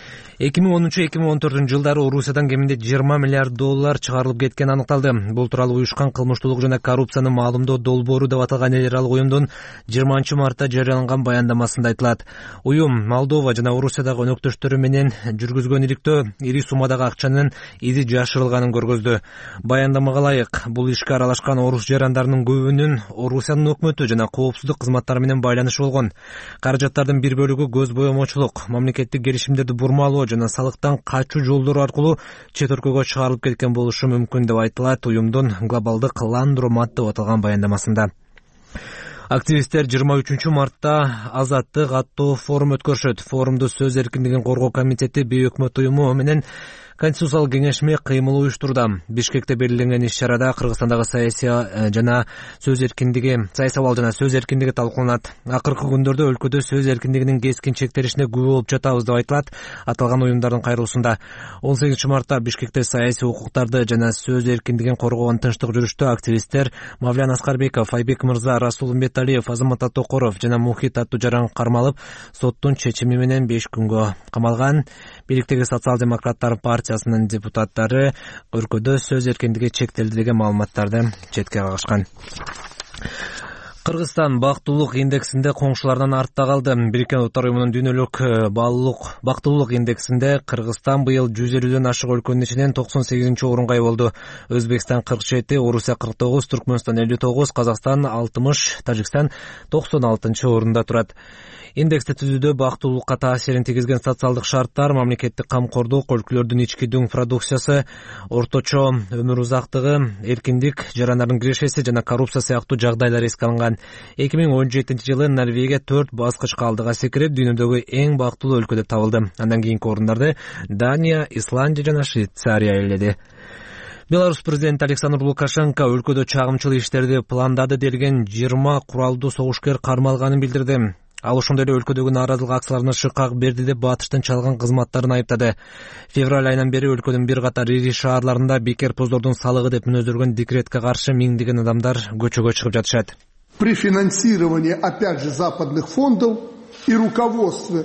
эки миң онунчу эки миң он төртүнчү жылдары Орусиядан кеминде жыйырма миллиард доллар чыгарылып кеткени аныкталды. Бул тууралуу уюшкан кылмыштуулук жана коррупцияны маалымдоо долбоору деп аталган эл аралык уюмдун жыйырманчы мартта жарыяланган баяндамасында айтылат. Уюм Молдова жана Орусиядагы өнөктөштөрү менен жүргүзгөн иликтөө ири суммадагы акчанын изи жашырылганын көргөздү. Баяндамага ылайык, бул ишке аралашкан орус жарандарынын көбүнүн Орусиянын өкмөтү жана коопсуздук кызматтары менен байланышы болгон. Каражаттардын бир бөлүгү көз боемочулук, мамлекеттик келишимдерди бурмалоо жана салыктан качуу жолдору аркылуу чет өлкөгө чыгарылып кеткен болушу мүмкүн деп айтылат уюмдун глобалдык ландромат деп аталган баяндамасында. Активисттер жыйырма үчүнчү мартта Азаттык аттуу форум өткөрүшөт. Форумду Сөз эркиндигин коргоо комитети бейөкмөт уюму менен Конституциялык кеңешме кыймыл уюштурду. Бишкекте белгиленген иш-чарада Кыргызстандагы саясий жана сөз эркиндиги, саясий абал жана сөз эркиндиги талкууланат. Акыркы күндөрдө өлкөдө сөз эркиндигинин кескин чектелишине күбө болуп жатабыз деп айтылат аталган уюмдардын кайрылуусунда. он сегизинчи мартта Бишкекте саясий укуктарды жана сөз эркиндигин коргогон тынчтык жүрүштө активисттер Мавлян Аскарбеков, Айбек Мырза, Расул Умбеталиев, Азамат Токоров жана Мухит аттуу жаран кармалып, соттун чечими менен беш күнгө камалган. Бийликтеги социал-демократтар партиясынын депутаттары өлкөдө сөз эркиндиги чектелди деген маалыматтарды четке кагышкан. Кыргызстан бактылуулук индексинде коңшулардан артта калды. Бириккен Улуттар уюмунун дүйнөлүк баалуулук бактылуулук индексинде Кыргызстан быйыл жүз элүүдөн ашык өлкөнүн ичинен токсон сегизинчи орунга ие болду. Өзбекстан кырк жети, Орусия кырк тогуз, Түркмөнстан элүү тогуз, Казакстан алтымыш, Тажикстан токсон алтынчы орунда турат. Индексти түзүүдө бактылуулукка таасирин тийгизген социалдык шарттар, мамлекеттик камкордук, өлкөлөрдүн ички дүң продукциясы, орточо өмүр узактыгы, эркиндик, жарандардын кирешеси жана коррупция сыяктуу жагдайлар эске алынган. эки миң он жетинчи жылы Норвегия төрт баскычка алдыга секирип, дүйнөдөгү эң бактылуу өлкө деп табылды. Андан кийинки орундарды Дания, Исландия жана Швейцария ээледи. Беларусь президенти Александр Лукашенко өлкөдө чагымчыл иштерди пландады делген жыйырма куралдуу согушкер кармалганын билдирди. Ал ошондой эле өлкөдөгү нааразылык акцияларына шыкак берди деп батыштын чалган кызматтарын айыптады. Февраль айынан бери өлкөнүн бир катар ири шаарларында бекер поздордун салыгы деп мүнөздөлгөн декретке каршы миңдеген адамдар көчөгө чыгып жатышат. При финансировании, опять же, западных фондов и руководстве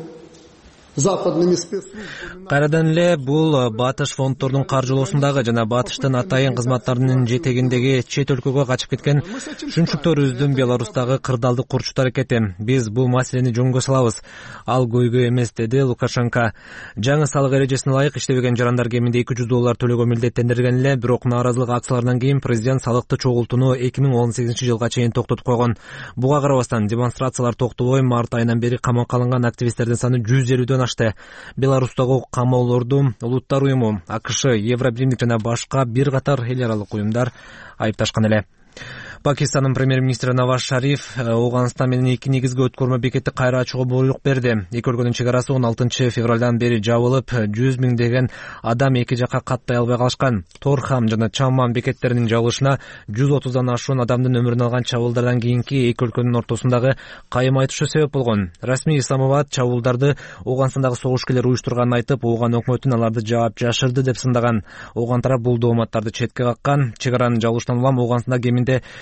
западными спецслужбами. Кайрадан эле бул батыш фонддордун каржылоосундагы жана батыштын атайын кызматтарынын жетегиндеги чет өлкөгө качып кеткен шүнчүктөрүбүздүн Беларустагы кырдаалдык курчу аракети. Биз бул маселени жөнгө салабыз. Ал көйгөй эмес, деди Лукашенко. Жаңы салык эрежесине ылайык иштебеген жарандар кеминде эки жүз доллар төлөгө милдеттендирилген эле, бирок нааразылык акцияларынан кийин президент салыкты чогултууну эки миң он сегизинчи жылга чейин токтотуп койгон. Буга карабастан демонстрациялар токтобой март айынан бери камакка алынган активисттердин саны жүз элүүдөн ашты. Беларустагы камоолорду Улуттар уюму, АКШ, Евробиримдик жана башка бир катар эл аралык уюмдар айыпташкан эле. Пакистандын премьер-министри Наваз Шариф Ооганстан менен эки негизги өткөрмө бекетти кайра ачууга буйрук берди. Эки өлкөнүн чек арасы он алтынчы февралдан бери жабылып, жүз миңдеген адам эки жакка каттай албай калышкан. Торхам жана Чамман бекеттеринин жабылышына жүз отуздан ашуун адамдын өмүрүн алган чабуулдардан кийинки эки өлкөнүн ортосундагы кайым айтышы себеп болгон. Расмий Исламабад чабуулдарды Ооганстандагы согушкерлер уюштурганын айтып, Ооган өкмөтүн аларды жаап жашырды деп сындаган. Ооган тарап бул дооматтарды четке каккан. Чек аранын жабылышынан улам Ооганстанда кеминде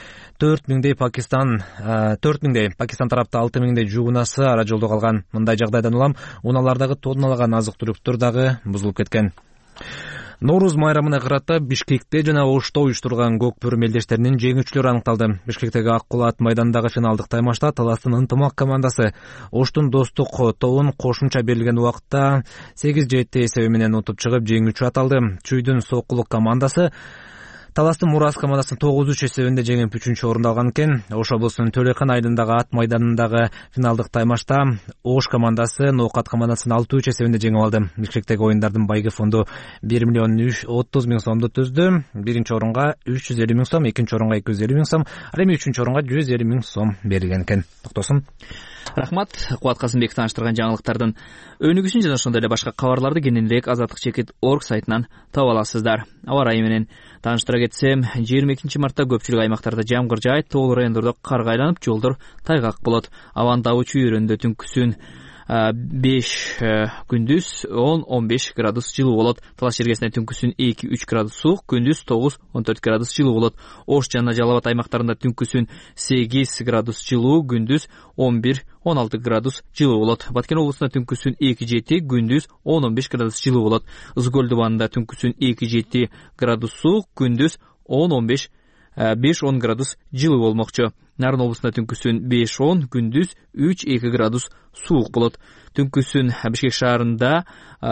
төрт миңдей Пакистан төрт миңдей Пакистан тарапта алты миңдей жуунасы ара жолдо калган. Мындай жагдайдан улам унаалардагы тонналаган азык-түлүктөр дагы бузулуп кеткен. Нооруз майрамына карата Бишкекте жана Ошто уюштурган көк бөрү мелдештеринин жеңүүчүлөрү аныкталды. Бишкектеги Ак Кулат майданындагы финалдык таймашта Таластын Ынтымак командасы Оштун Достук тобун кошумча берилген убакытта сегиз жети эсеби менен утуп чыгып жеңүүчү аталды. Чүйдүн Сокулук командасы Таластын Мурас командасын тогуз үч эсебинде жеңип үчүнчү орунду алган экен. Ош облусунун Төлөйкан айылындагы ат майданындагы финалдык таймашта Ош командасы Ноокат командасын алты үч эсебинде жеңип алды. Бишкектеги оюндардын байгы фонду бир миллион отуз миң сомду түздү. Биринчи орунга үч жүз элүү миң сом, экинчи орунга эки жүз элүү миң сом, ал эми үчүнчү орунга жүз элүү миң сом берилген экен. Токтосун. Рахмат. Кубат Касымбек тааныштырган жаңылыктардын өнүгүүсүн жана ошондой эле башка кабарларды кененирээк азаттык чекит точка орг сайтынан таба аласыздар. Аба ырайы менен тааныштыра кетсем, жыйырма экинчи мартта көпчүлүк аймактарда жамгыр жаайт, тоолуу райондордо карга айланып, жолдор тайгак болот. Абанын табы чүйөрөндө түнкүсүн беш, күндүз он он беш градус жылуу болот. Талаш жергесинде түнкүсүн эки үч градус суук, күндүз тогуз он төрт градус жылуу болот. Ош жана Жалал Абад аймактарында түнкүсүн сегиз градус жылуу, күндүз он бир он алты градус жылуу болот. Баткен облусунда түнкүсүн эки жети, күндүз он он беш градус жылуу болот. Ызгөл дубанында түнкүсүн эки жети градус суук, күндүз он он беш беш он градус жылуу болмокчу. Нарын облусунда түнкүсүн беш он, күндүз үч эки градус суук болот. Түнкүсүн Бишкек шаарында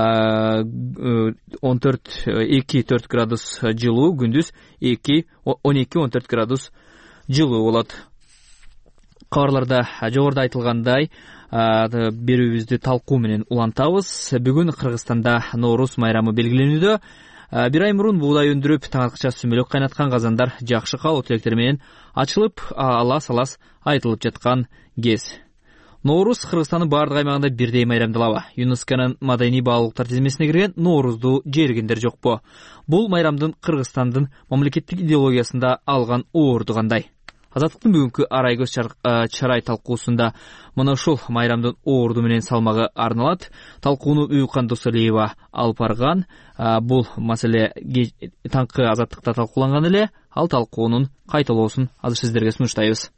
он төрт эки төрт градус жылуу, күндүз эки он эки он төрт градус жылуу болот. Кабарларда жогоруда айтылгандай берүүбүздү талкуу менен улантабыз. Бүгүн Кыргызстанда Нооруз майрамы белгиленүүдө. Бир ай мурун буудай өндүрүп, таңаткыча сүмөлөк кайнаткан казандар жакшы каалоо тилектер менен ачылып, алас-алас айтылып жаткан кез. Нооруз Кыргызстандын бардык аймагында бирдей майрамдалабы? ЮНЕСКОнун маданий баалуулуктар тизмесине кирген Ноорузду жээргендер жокпу? Бул майрамдын Кыргызстандын мамлекеттик идеологиясында алган орду кандай? Азаттыктын бүгүнкү арай көз чарай талкуусунда мына ушул майрамдын орду менен салмагы арналат. Талкууну Уюкан Досалиева алып барган. Бул маселе таңкы азаттыкта талкууланган эле. Ал талкуунун кайталоосун азыр сиздерге сунуштайбыз.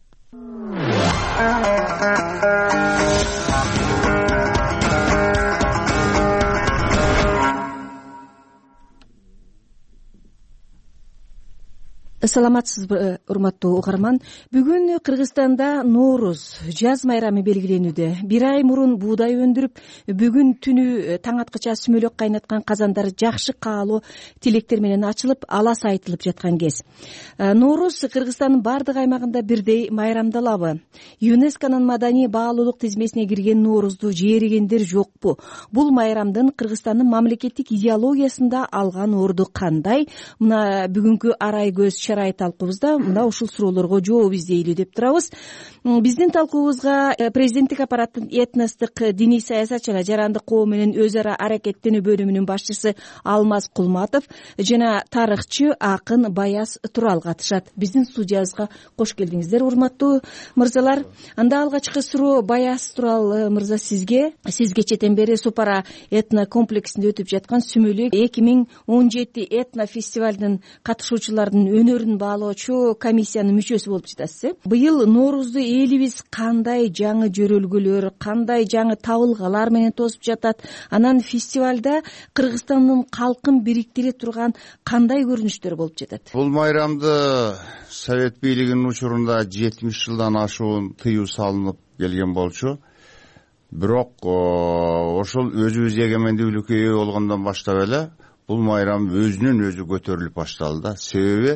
Саламатсызбы, урматтуу угарман. Бүгүн Кыргызстанда Нооруз жаз майрамы белгиленүүдө. Бир ай мурун буудай өндүрүп, бүгүн түнү таң аткыча сүмөлөк кайнаткан казандар жакшы каалоо тилектер менен ачылып, алас айтылып жаткан кез. Нооруз Кыргызстандын бардык аймагында бирдей майрамдалабы? ЮНЕСКОнун маданий баалуулук тизмесине кирген Ноорузду жээригендер жокпу? Бул майрамдын Кыргызстандын мамлекеттик идеологиясында алган орду кандай? Мына бүгүнкү арай көз чарай талкуубузда мына ушул суроолорго жооп издейлү деп турабыз. Биздин талкуубузга президенттик аппараттын этностук диний саясат жана жарандык коом менен өз ара аракеттенүү бөлүмүнүн башчысы Алмаз Кулматов жана тарыхчы акын Баяз Турал катышат. Биздин студиябызга кош келдиңиздер, урматтуу мырзалар. Анда алгачкы суроо Баяз Турал мырза сизге. Сиз кечээден бери Супара этно комплексинде өтүп жаткан Сүмөлөк эки миң он жети этно фестивалдын катышуучуларынын өнөрүн баалоочу комиссиянын мүчөсү болуп жатасыз. Э? Быйыл Ноорузду элибиз кандай жаңы жөрөлгөлөр, кандай жаңы табылгалар менен тосуп жатат? Анан фестивалда Кыргызстандын калкын бириктире турган кандай көрүнүштөр болуп жатат? Бул майрамды Совет бийлигинин учурунда жетимиш жылдан ашуун тыюу салынып келген болчу. Бирок ошол өзүбүз эгемендүүлүккө ээ болгондон баштап эле бул майрам өзүнөн өзү көтөрүлүп башталды. Себеби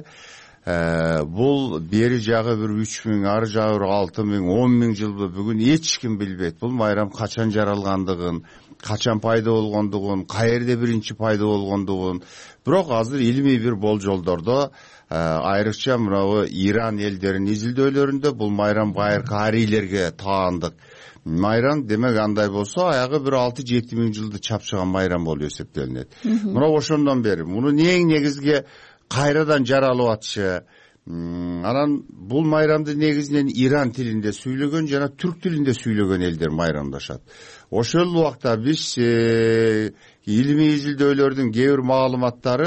бул бери жагы бир үч миң, ары жагы бир алты миң, он миң жылды бүгүн эч ким билбейт. Бул майрам качан жаралгандыгын, качан пайда болгондугун, каерде биринчи пайда болгондугун. Бирок азыр илимий бир болжолдордо, айрыкча мына Иран элдеринин изилдөөлөрүндө бул майрам байыркы арийлерге таандык майрам. Демек андай болсо аягы бир алты жети миң жылды чапчыган майрам болуп эсептелинет. Мына ошондон бери муну эң негизги кайрадан жаралып атышы. Анан бул майрамды негизинен Иран тилинде сүйлөгөн жана түрк тилинде сүйлөгөн элдер майрамдашат. Ошол убакта биз илимий изилдөөлөрдүн кээ бир маалыматтары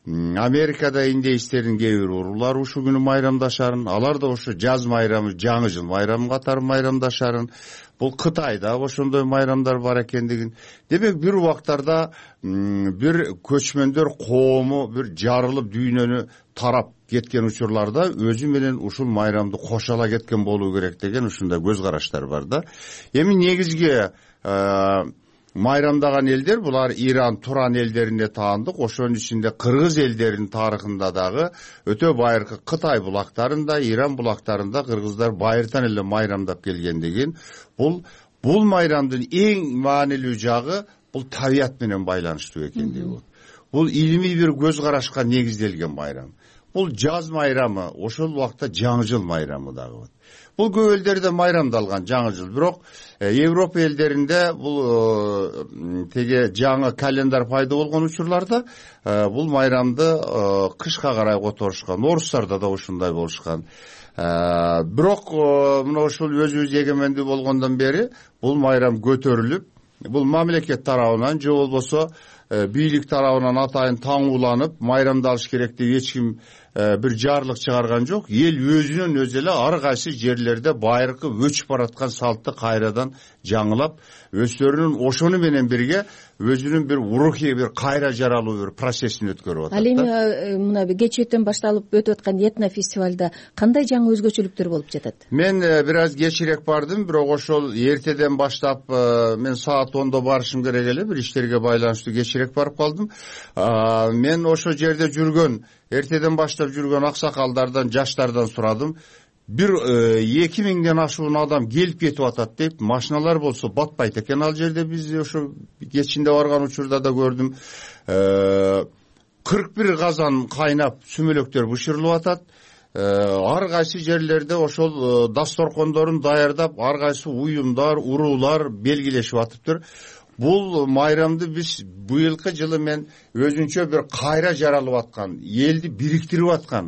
Америкада индейстердин кээ бир уруулары ушул күнү майрамдашарын, алар да ошо жаз майрамы, жаңы жыл майрамы катары майрамдашарын. Бул Кытайда ошондой майрамдар бар экендигин. Демек бир убактарда бир көчмөндөр коому бир жарылып дүйнөнү тарап кеткен учурларда өзү менен ушул майрамды кошала кеткен болуу керек деген ушундай көз караштар бар да. Эми негизги майрамдаган элдер булар Иран, Туран элдерине таандык. Ошонун ичинде кыргыз элдеринин тарыхында дагы өтө байыркы Кытай булактарында, Иран булактарында кыргыздар байыртан эле майрамдап келгендигин, бул бул майрамдын эң маанилүү жагы бул табият менен байланыштуу экендиги болот. Бул илимий бир көз карашка негизделген майрам. Бул жаз майрамы, ошол убакта жаңы жыл майрамы дагы болот. Бул көп элдерде майрамдалган жаңы жыл, бирок Европа элдеринде бул теге жаңы календар пайда болгон учурларда бул майрамды кышка карай которушкан. Орустарда да ушундай болушкан. Бирок мына ушул өзүбүз эгемендүү болгондон бери бул майрам көтөрүлүп, бул мамлекет тарабынан же болбосо бийлик тарабынан атайын таңууланып майрамдалыш керек деп эч ким бир жарлык чыгарган жок. Эл өзүнөн өзү эле ар кайсы жерлерде байыркы өчүп бараткан салтты кайрадан жаңылап, өздөрүнүн ошону менен бирге өзүнүн бир урухий бир кайра жаралуу бир процессин өткөрүп атат. Ал эми мына кечээден башталып өтүп аткан этно фестивалда кандай жаңы өзгөчөлүктөр болуп жатат? Мен бир аз кечирээк бардым, бирок ошол эртеден баштап мен саат ондо барышым керек эле, бир иштерге байланыштуу кечирээк барып калдым. Мен ошол жерде жүргөн, эртеден баштап жүргөн аксакалдардан, жаштардан сурадым. Бир эки миңден ашуун адам келип кетип атат деп, машиналар болсо батпайт экен ал жерде. Биз ошо кечинде барган учурда да көрдүм. кырк бир казан кайнап, сүмөлөктөр бышырылып атат. Ар кайсы жерлерде ошол дасторкондорун даярдап, ар кайсы уюмдар, уруулар белгилешип атыптыр. Бул майрамды биз быйылкы жылы мен өзүнчө бир кайра жаралып аткан, элди бириктирип аткан,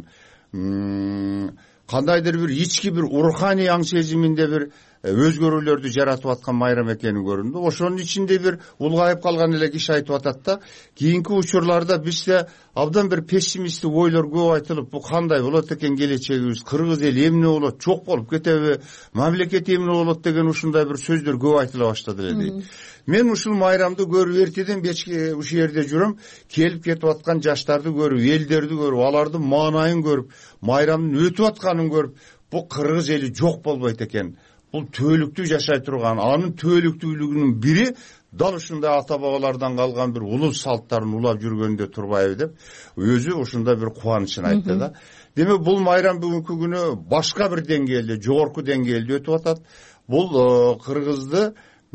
кандайдыр бир ички бир руханий аң сезиминде бир өзгөрүүлөрдү жаратып аткан майрам экенин көрүндү. Ошонун ичинде бир улгайып калган эле киши айтып атат да, кийинки учурларда бизде абдан бир пессимисттик ойлор көп айтылып, бул кандай болот экен келечегибиз, кыргыз эл эмне болот, жок болуп кетеби, мамлекет эмне болот деген ушундай бир сөздөр көп айтыла баштады эле дейт. Мен ушул майрамды көрүп, эртеден кечке ушул жерде жүрөм, келип кетип аткан жаштарды көрүп, элдерди көрүп, алардын маанайын көрүп, майрамдын өтүп атканын көрүп, бул кыргыз эли жок болбойт экен. Бул төөлүктүү жашай турган, анын төөлүктүүлүгүнүн бири дал ушундай ата бабалардан калган бир улус салттарын улап жүргөндө турбайбы деп, өзү ушундай бир кубанычын айтты да. Демек бул майрам бүгүнкү күнү башка бир деңгээлде, жогорку деңгээлде өтүп атат. Бул кыргызды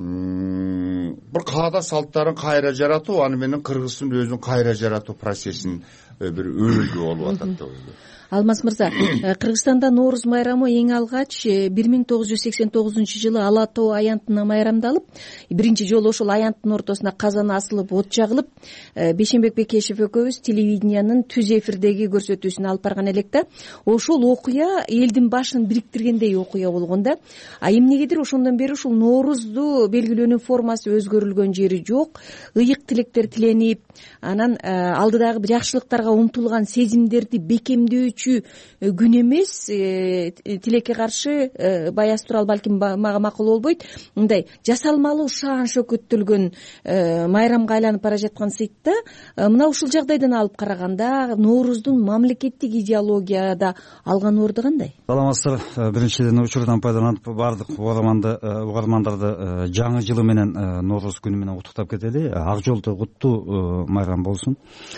бир каада салттарын кайра жаратуу, аны менен кыргыздын өзүн кайра жаратуу процессин бир өрүлгү болуп атат деп ойлойм. Алмаз мырза, Кыргызстанда Нооруз майрамы эң алгач бир миң тогуз жүз сексен тогузунчу жылы Ала тоо аянтына майрамдалып, биринчи жолу ошол аянттын ортосуна казан асылып, от жагылып, Бейшенбек Бекешев экөөбүз телевидениянын түз эфирдеги көрсөтүүсүн алып барган элек да. Ошол окуя элдин башын бириктиргендей окуя болгон да. А эмнегедир ошондон бери ушул Ноорузду белгилөөнүн формасы өзгөрүлгөн жери жок. Ыйык тилектер тиленип, анан алдыдагы жакшылыктарга умтулган сезимдерди бекемдөө күн эмес, тилекке каршы баяз турал балким мага макул болбойт. Мындай жасалмалуу шаан шөкөттөлгөн майрамга айланып бара жаткан сыйтта, мына ушул жагдайдан алып караганда Нооруздун мамлекеттик идеологияда алган орду кандай? Саламатсыздар. Биринчиден учурдан пайдаланып бардык угармандарды жаңы жылы менен, Нооруз күнү менен куттуктап кетели. Ак жолдо куттуу майрам болсун.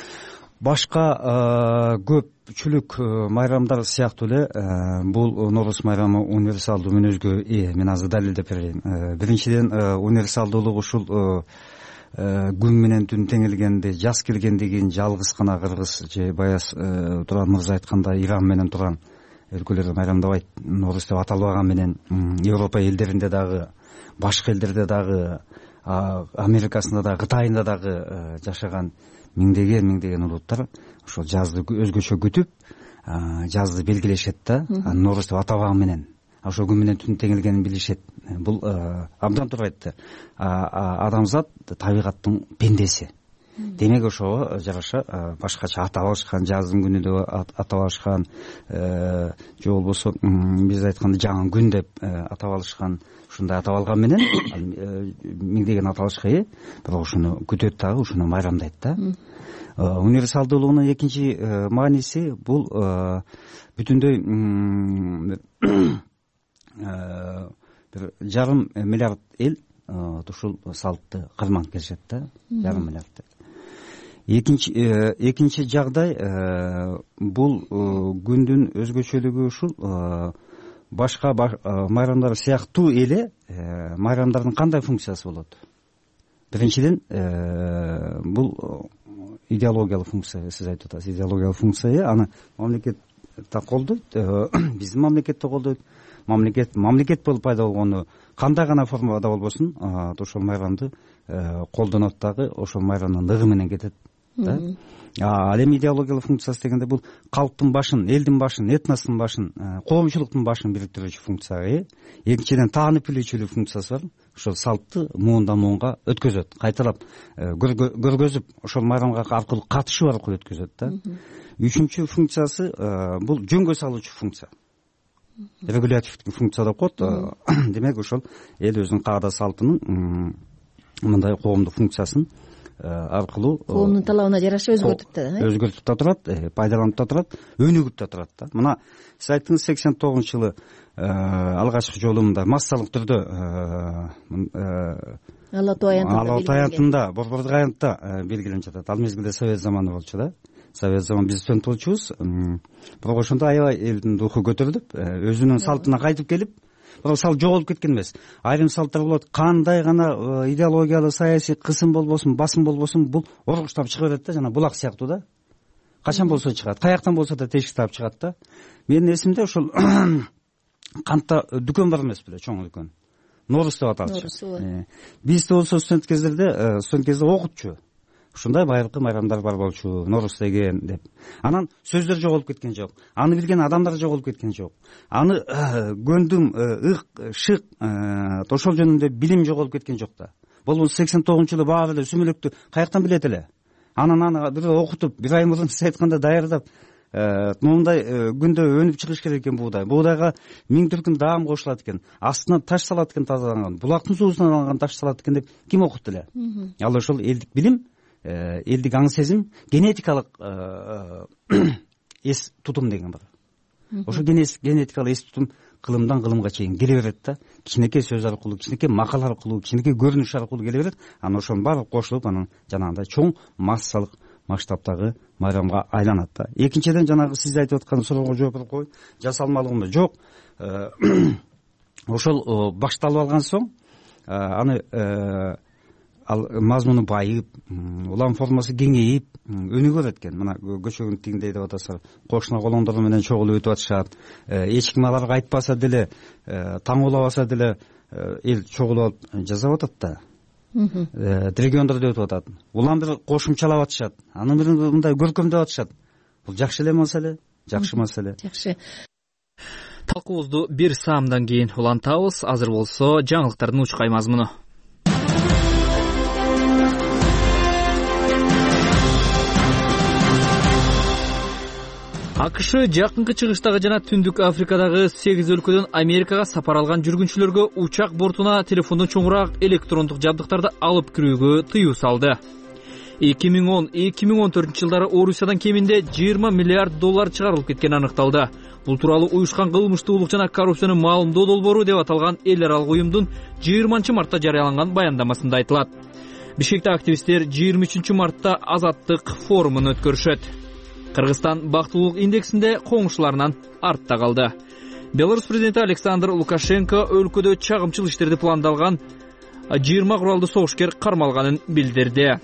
Башка көпчүлүк майрамдар сыяктуу эле бул Нооруз майрамы универсалдуу мүнөзгө ээ. Мен азыр далилдеп берейин. Биринчиден универсалдуулук ушул күн менен түн теңелгенде, жаз келгендигин жалгыз гана кыргыз же баяз Туран мырза айткандай Иран менен Туран өлкөлөрдө майрамдабайт. Нооруз деп аталбаган менен Европа элдеринде дагы, башка элдерде дагы, Америкасында дагы, Кытайында дагы жашаган миңдеген миңдеген улуттар ошол жазды өзгөчө күтүп, жазды белгилешет да. Нооруз деп атабаган менен ошол күн менен түн теңелгенин билишет. Бул абдан туура айтты. Адамзат табигаттын пендеси. демек ошого жараша башкача атап алышкан, жаздын күнү деп атап алышкан, же болбосо биз айтканда жаңы күн деп атап алышкан, ушундай атап алган менен миңдеген аталышка ээ, бирок ушуну күтөт дагы, ушуну майрамдайт да. Универсалдуулугунун экинчи мааниси бул бүтүндөй бир жарым миллиард эл ушул салтты карманып келишет да, жарым миллиард. Экинчи экинчи жагдай бул күндүн өзгөчөлүгү ушул башка майрамдар сыяктуу эле майрамдардын кандай функциясы болот? Биринчиден бул идеологиялык функция, сиз айтып атасыз, идеологиялык функция, аны мамлекет да колдойт, биздин мамлекет да колдойт. Мамлекет мамлекет болуп пайда болгону кандай гана формада болбосун, ошол майрамды колдонот дагы, ошол майрамдын ныгы менен кетет да. Ал эми идеологиялык функциясы дегенде бул калктын башын, элдин башын, этностун башын, коомчулуктун башын бириктирүүчү функция. Экинчиден таанып билүүчүлүк функциясы бар. Ошол салтты муундан муунга өткөзөт, кайталап көргөзүп, ошол майрамга аркылуу катышуу аркылуу өткөзөт да. Үчүнчү функциясы бул жөнгө салуучу функция. Регулятивдик функция деп коет. Демек ошол эл өзүнүн каада салтынын мындай коомдук функциясын аркылуу коомдун талабына жараша өзгөртүп да, өзгөртүп да турат, пайдаланып да турат, өнүгүп да турат да. Мына сиз айттыңыз, сексен тогузунчу жылы алгачкы жолу мындай массалык түрдө Ала Тоо аянтында, Борбордук аянтта белгиленип жатат. Ал мезгилде совет заманы болчу да. Совет заманы биз студент болчубуз. Бирок ошондо аябай элдин руху көтөрүлүп, өзүнүн салтына кайтып келип, бирок салт жоголуп кеткен эмес. Айрым салттар болот, кандай гана идеологиялык, саясий кысым болбосун, басым болбосун, бул оргуштап чыга берет да, жана булак сыяктуу да. Качан болсо чыгат, каяктан болсо да тешик таап чыгат да. Менин эсимде ошол кантта дүкөн бар эмес беле, чоң дүкөн. Норус деп аталчу. Биз да болсо студент кездерде, студент кезде окутчу. Ушундай байыркы майрамдар бар болчу, Норус деген деп. Анан сөздөр жоголуп кеткен жок. Аны билген адамдар жоголуп кеткен жок. Аны көндүм, ык, шык, ошол жөнүндө билим жоголуп кеткен жок да. Бул сексен тогузунчу жылы баары эле сүмөлөктү каяктан билет эле? Анан аны бир окутуп, бир ай мурун сиз айткандай даярдап, моундай күндө өнүп чыгыш керек экен буудай. Буудайга миң түркүн даам кошулат экен, астына таш салат экен, тазаланган, булактын суусунан алынган таш салат экен деп ким окутtu эле? Ал ошол элдик билим, элдик аң сезим, генетикалык эс тутум деген бар. Ошо генетикалык эс тутум кылымдан кылымга чейин келе берет да. Кичинекей сөз аркылуу, кичинекей макал аркылуу, кичинекей көрүнүш аркылуу келе берет. Анан ошонун баары кошулуп, анан жанагындай чоң массалык масштабтагы майрамга айланат да. Экинчиден жанагы сиз айтып аткан суроого жооп берип коюп, жасалмалыгы жок. Ошол башталып алган соң, аны ал мазмуну байып, улам формасы кеңейип, өнүгөр экен. Мына көчөгүн тигиндей деп атасыздар, кошуна колоңдор менен чогулуп өтүп атышат. Эч ким аларга айтпаса деле, таң улабаса деле эл чогулуп жасап атат да. Региондордо өтүп атат. Улам бир кошумчалап атышат. Аны бир мындай көркөмдөп атышат. Бул жакшы эле маселе, жакшы маселе. Жакшы. Талкуубузду бир саамдан кийин улантабыз. Азыр болсо жаңылыктардын учкай мазмуну. АКШ жакынкы чыгыштагы жана Түндүк Африкадагы сегиз өлкөдөн Америкага сапар алган жүргүнчүлөргө учак бортуна телефондон чоңураак электрондук жабдыктарды алып кирүүгө тыюу салды. эки миң он — эки миң он төртүнчү жылдары Орусиядан кеминде жыйырма миллиард доллар чыгарылып кеткени аныкталды. Бул тууралуу уюшкан кылмыштуулук жана коррупцияны маалымдоо долбоору деп аталган эл аралык уюмдун жыйырманчы мартта жарыяланган баяндамасында айтылат. Бишкекте активисттер жыйырма үчүнчү мартта азаттык форумун өткөрүшөт. Кыргызстан бактылуулук индексинде коңшуларынан артта калды. Беларусь президенти Александр Лукашенко өлкөдө чагымчыл иштерди пландалган жыйырма куралдуу согушкер кармалганын билдирди.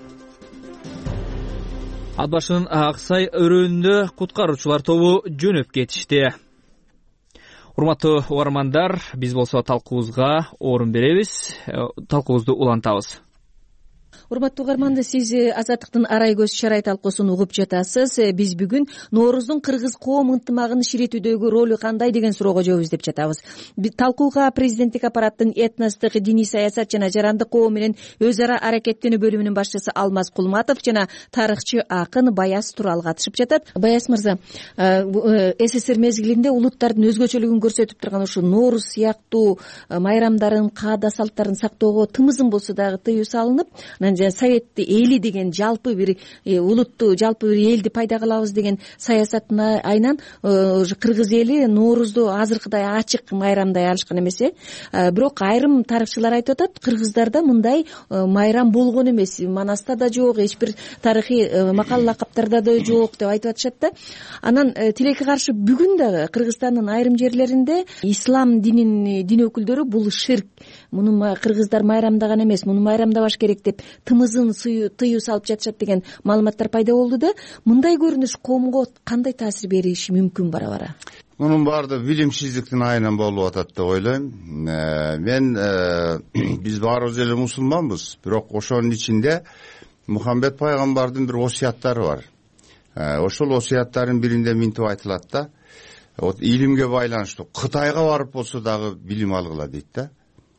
Ат башынын Аксай өрөөнүндө куткаруучулар тобу жөнөп кетишти. Урматтуу угармандар, биз болсо талкуубузга орун беребиз, талкуубузду улантабыз. урматтуу угарман, сиз Азаттыктын арай көз чарай талкуусун угуп жатасыз. Биз бүгүн Нооруздун кыргыз коом ынтымагын ширитүүдөгү ролу кандай деген суроого жооп издеп жатабыз. Талкууга президенттик аппараттын этностук, диний саясат жана жарандык коом менен өз ара аракеттенүү бөлүмүнүн башчысы Алмаз Кулматов жана тарыхчы акын Баяз Турал катышып жатат. Баяз мырза, СССР мезгилинде улуттардын өзгөчөлүгүн көрсөтүп турган ушу Нооруз сыяктуу майрамдарын, каада салттарын сактоого тымызын болсо дагы тыюу салынып, анан совет эли деген жалпы бир улутту, жалпы бир элди пайда кылабыз деген саясаттын айынан кыргыз эли Ноорузду азыркыдай ачык майрамдай алышкан эмес. Бирок айрым тарыхчылар айтып атат, кыргыздарда мындай майрам болгон эмес, Манаста да жок, эч бир тарыхый макал лакаптарда да жок деп айтып атышат да. Анан тилекке каршы бүгүн дагы Кыргызстандын айрым жерлеринде ислам дининин дин өкүлдөрү бул ширк, муну кыргыздар майрамдаган эмес, муну майрамдабаш керек деп тымызын тыюу салып жатышат деген маалыматтар пайда болду да. Мындай көрүнүш коомго кандай таасир бериши мүмкүн бара бара? Мунун баардыгы билимсиздиктин айынан болуп атат деп ойлойм. Мен биз баарыбыз эле мусулманбыз, бирок ошонун ичинде Мухаммед пайгамбардын бир осуяттары бар. Ошол осуяттардын биринде минтип айтылат да, вот илимге байланыштуу Кытайга барып болсо дагы билим алгыла дейт да.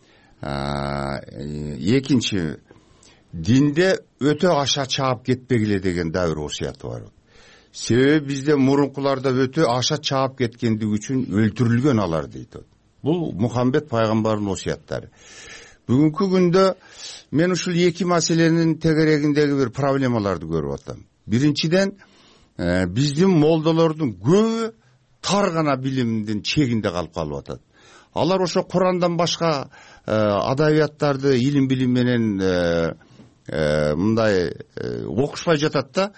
Экинчи, динде өтө аша чаап кетпегиле деген да бир осуяты бар. Себеби бизде мурункуларда өтө аша чаап кеткендиги үчүн өлтүрүлгөн алар дейт. Бул Мухаммед пайгамбардын осуяттары. Бүгүнкү күндө мен ушул эки маселенин тегерегиндеги бир проблемаларды көрүп атам. Биринчиден, биздин молдолордун көбү тар гана билимдин чегинде калып калып атат. Алар ошо Курандан башка адабияттарды илим билим менен мындай окушпай жатат да.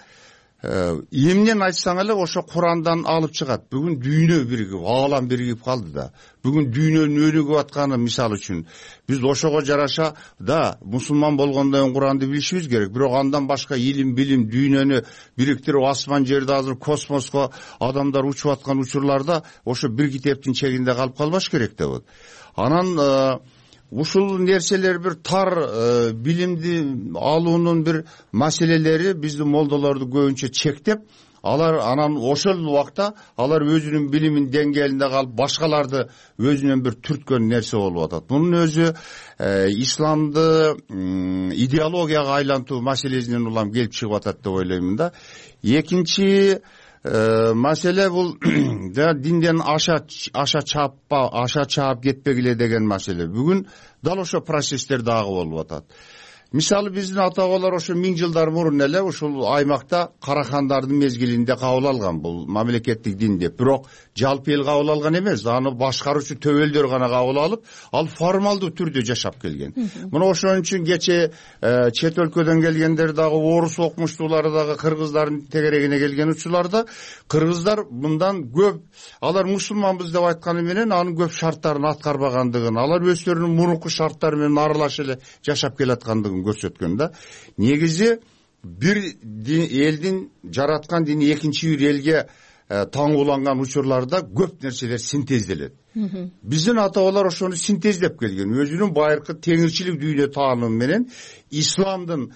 Эмнен айтсаң эле ошо Курандан алып чыгат. Бүгүн дүйнө биригип, аалам биригип калды да. Бүгүн дүйнөнүн өнүгүп атканы мисал үчүн биз ошого жараша да мусулман болгондон Куранды билишибиз керек. Бирок андан башка илим билим дүйнөнү бириктирип асман жерди азыр космоско адамдар учуп аткан учурларда ошо бир китептин чегинде калып калбаш керек деп. Анан ушул нерселер бир тар билимди алуунун бир маселелери биздин молдолорду көбүнчө чектеп, алар анан ошол убакта алар өзүнүн билимин деңгээлинде калып башкаларды өзүнөн бир түрткөн нерсе болуп атат. Мунун өзү исламды идеологияга айлантуу маселесинен улам келип чыгып атат деп ойлоймун да. Экинчи маселе бул динден аша аша чааппа, аша чаап кетпегиле деген маселе. Бүгүн дал ошо процесстер дагы болуп атат. Мисалы биздин ата бабалар ошо миң жылдар мурун эле ушул аймакта карахандардын мезгилинде кабыл алган бул мамлекеттик дин деп. Бирок жалпы эл кабыл алган эмес, аны башкаруучу төбөлдөр гана кабыл алып, ал формалдуу түрдө жашап келген. Мына ошон үчүн кече чет өлкөдөн келгендер дагы, орус окумуштуулары дагы кыргыздардын тегерегине келген учурларда кыргыздар мындан көп, алар мусулманбыз деп айтканы менен анын көп шарттарын аткарбагандыгын, алар өздөрүнүн мурунку шарттары менен аралаш эле жашап келаткандыгын көрсөткөн да. Негизи бир элдин жараткан дини экинчи бир элге таңууланган учурларда көп нерселер синтезделет. Биздин ата бабалар ошону синтездеп келген. Өзүнүн байыркы теңирчилик дүйнө таанымы менен исламдын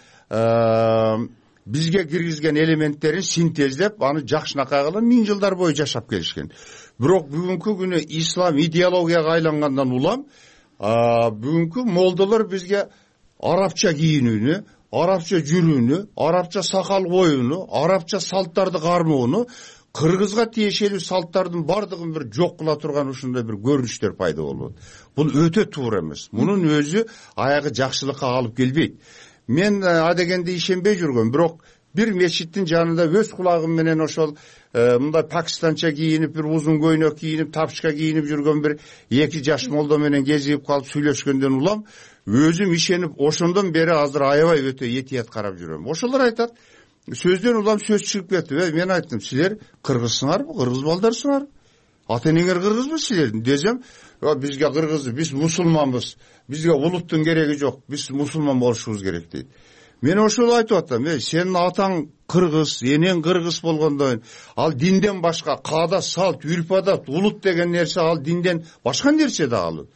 бизге киргизген элементтерин синтездеп, аны жакшынакай кылып миң жылдар бою жашап келишкен. Бирок бүгүнкү күнү ислам идеологияга айлангандан улам бүгүнкү молдолор бизге арабча кийинүүнү, арабча жүрүүнү, арабча сакал коюуну, арабча салттарды кармоону, кыргызга тиешелүү салттардын бардыгын бир жок кыла турган ушундай бир көрүнүштөр пайда болот. Бул өтө туура эмес. Мунун өзү аягы жакшылыкка алып келбейт. Мен адегенде ишенбей жүргөм, бирок бир мечиттин жанында өз кулагым менен ошол мындай пакистанча кийинип, бир узун көйнөк кийинип, тапчка кийинип жүргөн бир эки жаш молдо менен кезигип калып сүйлөшкөндөн улам өзүм ишенип, ошондон бери азыр аябай өтө этият карап жүрөм. Ошолор айтат, сөздөн улам сөз чыгып кетти. Мен айттым, силер кыргызсыңарбы, кыргыз балдарсыңар? Ата энеңер кыргызбы силердин десем, бизге кыргыз, биз мусулманбыз, бизге улуттун кереги жок, биз мусулман болушубуз керек дейт. Мен ошол айтып атам, сенин атаң кыргыз, энең кыргыз болгондон ал динден башка каада, салт, үрп адат, улут деген нерсе ал динден башка нерсе да ал.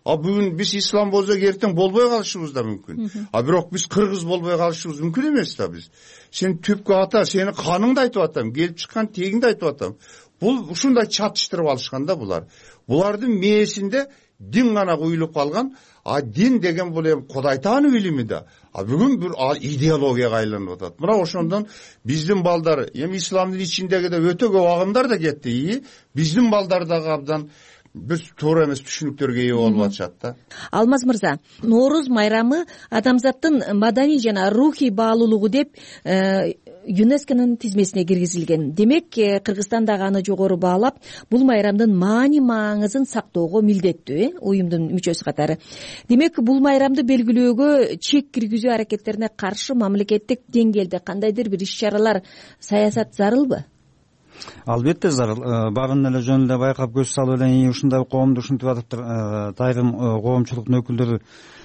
а бүгүн биз ислам болсок эртең болбой калышыбыз да мүмкүн, а бирок биз кыргыз болбой калышыбыз мүмкүн эмес да. Биз сен түпкү ата, сени каныңды айтып атам, келип чыккан тегиңди айтып атам. Бул ушундай чатыштырып алышкан да булар. Булардын мээсинде дин гана куюлуп калган, а дин деген бул эми Кудай таануу илими да. А бүгүн бир идеологияга айланып атат. Мына ошондон биздин балдар, эми исламдын ичиндеги да өтө көп агымдар да кетти. Биздин балдар дагы абдан бир туура эмес түшүнүктөргө ээ болуп атышат да. Алмаз мырза, Нооруз майрамы адамзаттын маданий жана рухий баалуулугу деп ЮНЕСКОнун тизмесине киргизилген. Демек, Кыргызстан дагы аны жогору баалап, бул майрамдын маани маңызын сактоого милдеттүү, уюмдун мүчөсү катары. Демек, бул майрамды белгилөөгө чек киргизүү аракеттерине каршы мамлекеттик деңгээлде кандайдыр бир иш-чаралар, саясат зарылбы? Албетте зарыл. Барын эле жөн эле байкап көз салып эле ушундай коомду ушинтип атыптыр. Айрым коомчулуктун өкүлдөрү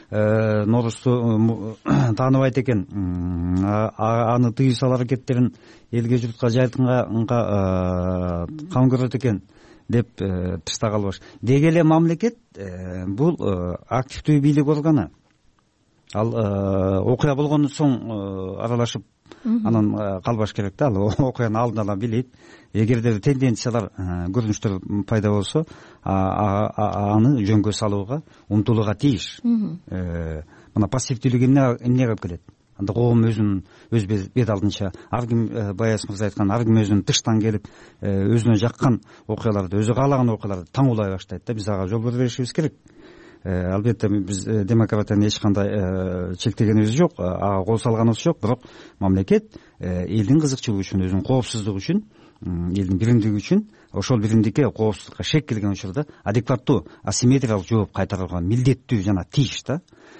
Ноорузду тааныбайт экен, аны тыюусал аракеттерин элге журтка жайтынга кам көрөт экен деп тышта калбаш. Деги эле мамлекет бул активдүү бийлик органы. Ал окуя болгондон соң аралашып анан калбаш керек да. Ал окуяны алдын ала билип, эгерде тенденциялар, көрүнүштөр пайда болсо, аны жөнгө салууга умтулууга тийиш. Мына пассивдүүлүк эмне кылып келет? Анда коом өзүнүн өз бет алдынча, ар ким Баяз мырза айткан, ар ким өзүнүн тыштан келип, өзүнө жаккан окуяларды, өзү каалаган окуяларды таңуулай баштайт да. Биз ага жол бербешибиз керек. Албетте биз демократияны эч кандай чектегенибиз жок, ага кол салганыбыз жок, бирок мамлекет элдин кызыкчылыгы үчүн, өзүнүн коопсуздугу үчүн, элдин биримдиги үчүн, ошол биримдикке, коопсуздукка шек келген учурда адекваттуу, асимметриялык жооп кайтарууга милдеттүү жана тийиш да.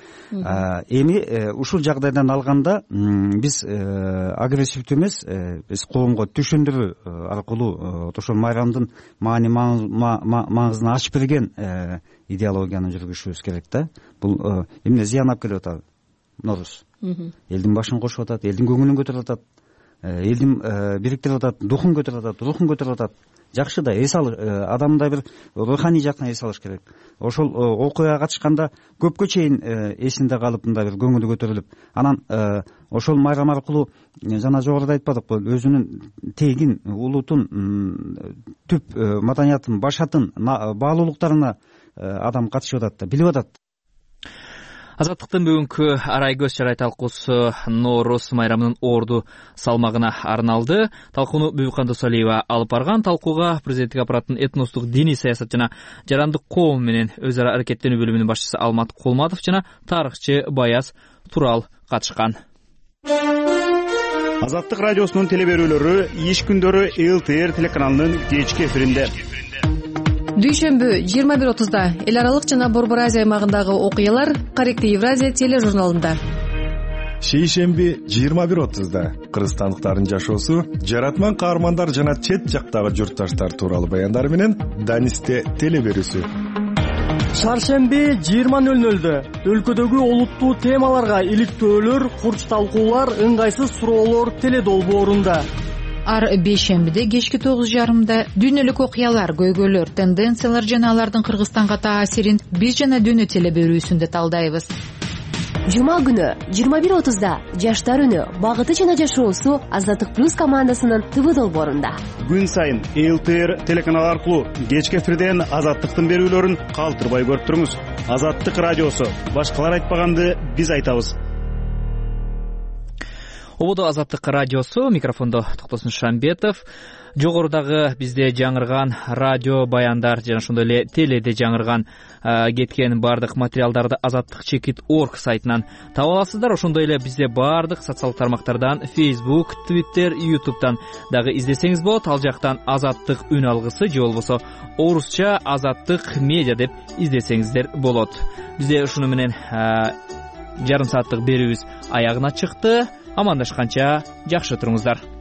Эми ушул жагдайдан алганда биз агрессивдүү эмес, биз коомго түшүндүрүү аркылуу ошол майрамдын маани маңызын ачып берген идеологияны жүргүзүшүбүз керек да. Бул эмне зыян алып келип атат? Нооруз элдин башын кошуп атат, элдин көңүлүн көтөрүп атат, элдин бириктирип атат, духун көтөрүп атат, рухун көтөрүп атат. Жакшы да, эс ал, адамда бир руханий жактан эс алыш керек. Ошол окуяга катышканда көпкө чейин эсинде калып, мындай бир көңүлү көтөрүлүп, анан ошол майрам аркылуу жана жогоруда айтпадыкпы, өзүнүн тегин, улутун, түп маданиятын, башатын, баалуулуктарына адам катышып атат да, билип атат. Азаттыктын бүгүнкү арай көз чарай талкуусу Нооруз майрамынын орду салмагына арналды. Талкууну Бүбүкан Досалиева алып барган. Талкууга президенттик аппараттын этностук диний саясат жана жарандык коом менен өз ара аракеттенүү бөлүмүнүн башчысы Алмат Кулматов жана тарыхчы Баяз Турал катышкан. Азаттык радиосунун телеберүүлөрү иш күндөрү эл тэ эр телеканалынын кечки эфиринде. Дүйшөмбү жыйырма бир отузда эл аралык жана Борбор Азия аймагындагы окуялар Каректи Евразия тележурналында. Шейшемби жыйырма бир отузда кыргызстандыктардын жашоосу, жаратман каармандар жана чет жактагы журтташтар тууралуу баяндар менен Данисте телеберүүсү. Шаршемби жыйырма нөл нөлдө өлкөдөгү олуттуу темаларга иликтөөлөр, курч талкуулар, ыңгайсыз суроолор теледолбоорунда. Ар бейшембиде кечки тогуз жарымда дүйнөлүк окуялар, көйгөйлөр, тенденциялар жана алардын Кыргызстанга таасирин биз жана дүйнө телеберүүсүндө талдайбыз. Жума күнү жыйырма бир отузда жаштар үнү, багыты жана жашоосу Азаттык плюс командасынын ТВ долбоорунда. Күн сайын эл тэ эр телеканалы аркылуу кечки эфирден Азаттыктын берүүлөрүн калтырбай көрүп туруңуз. Азаттык радиосу, башкалар айтпаганды биз айтабыз. Ободо Азаттык радиосу, микрофондо Токтосун Шамбетов. Жогорудагы бизде жаңырган радио баяндар жана ошондой эле теледе жаңырган кеткен бардык материалдарды азаттык чекит точка орг сайтынан таба аласыздар. Ошондой эле бизде бардык социалдык тармактардан, Facebook, Twitter, YouTube'дан дагы издесеңиз болот. Ал жактан Азаттык үн алгысы же болбосо орусча Азаттык медиа деп издесеңиздер болот. Бизде ушуну менен жарым сааттык берүүбүз аягына чыкты. Амандашканча жакшы туруңуздар.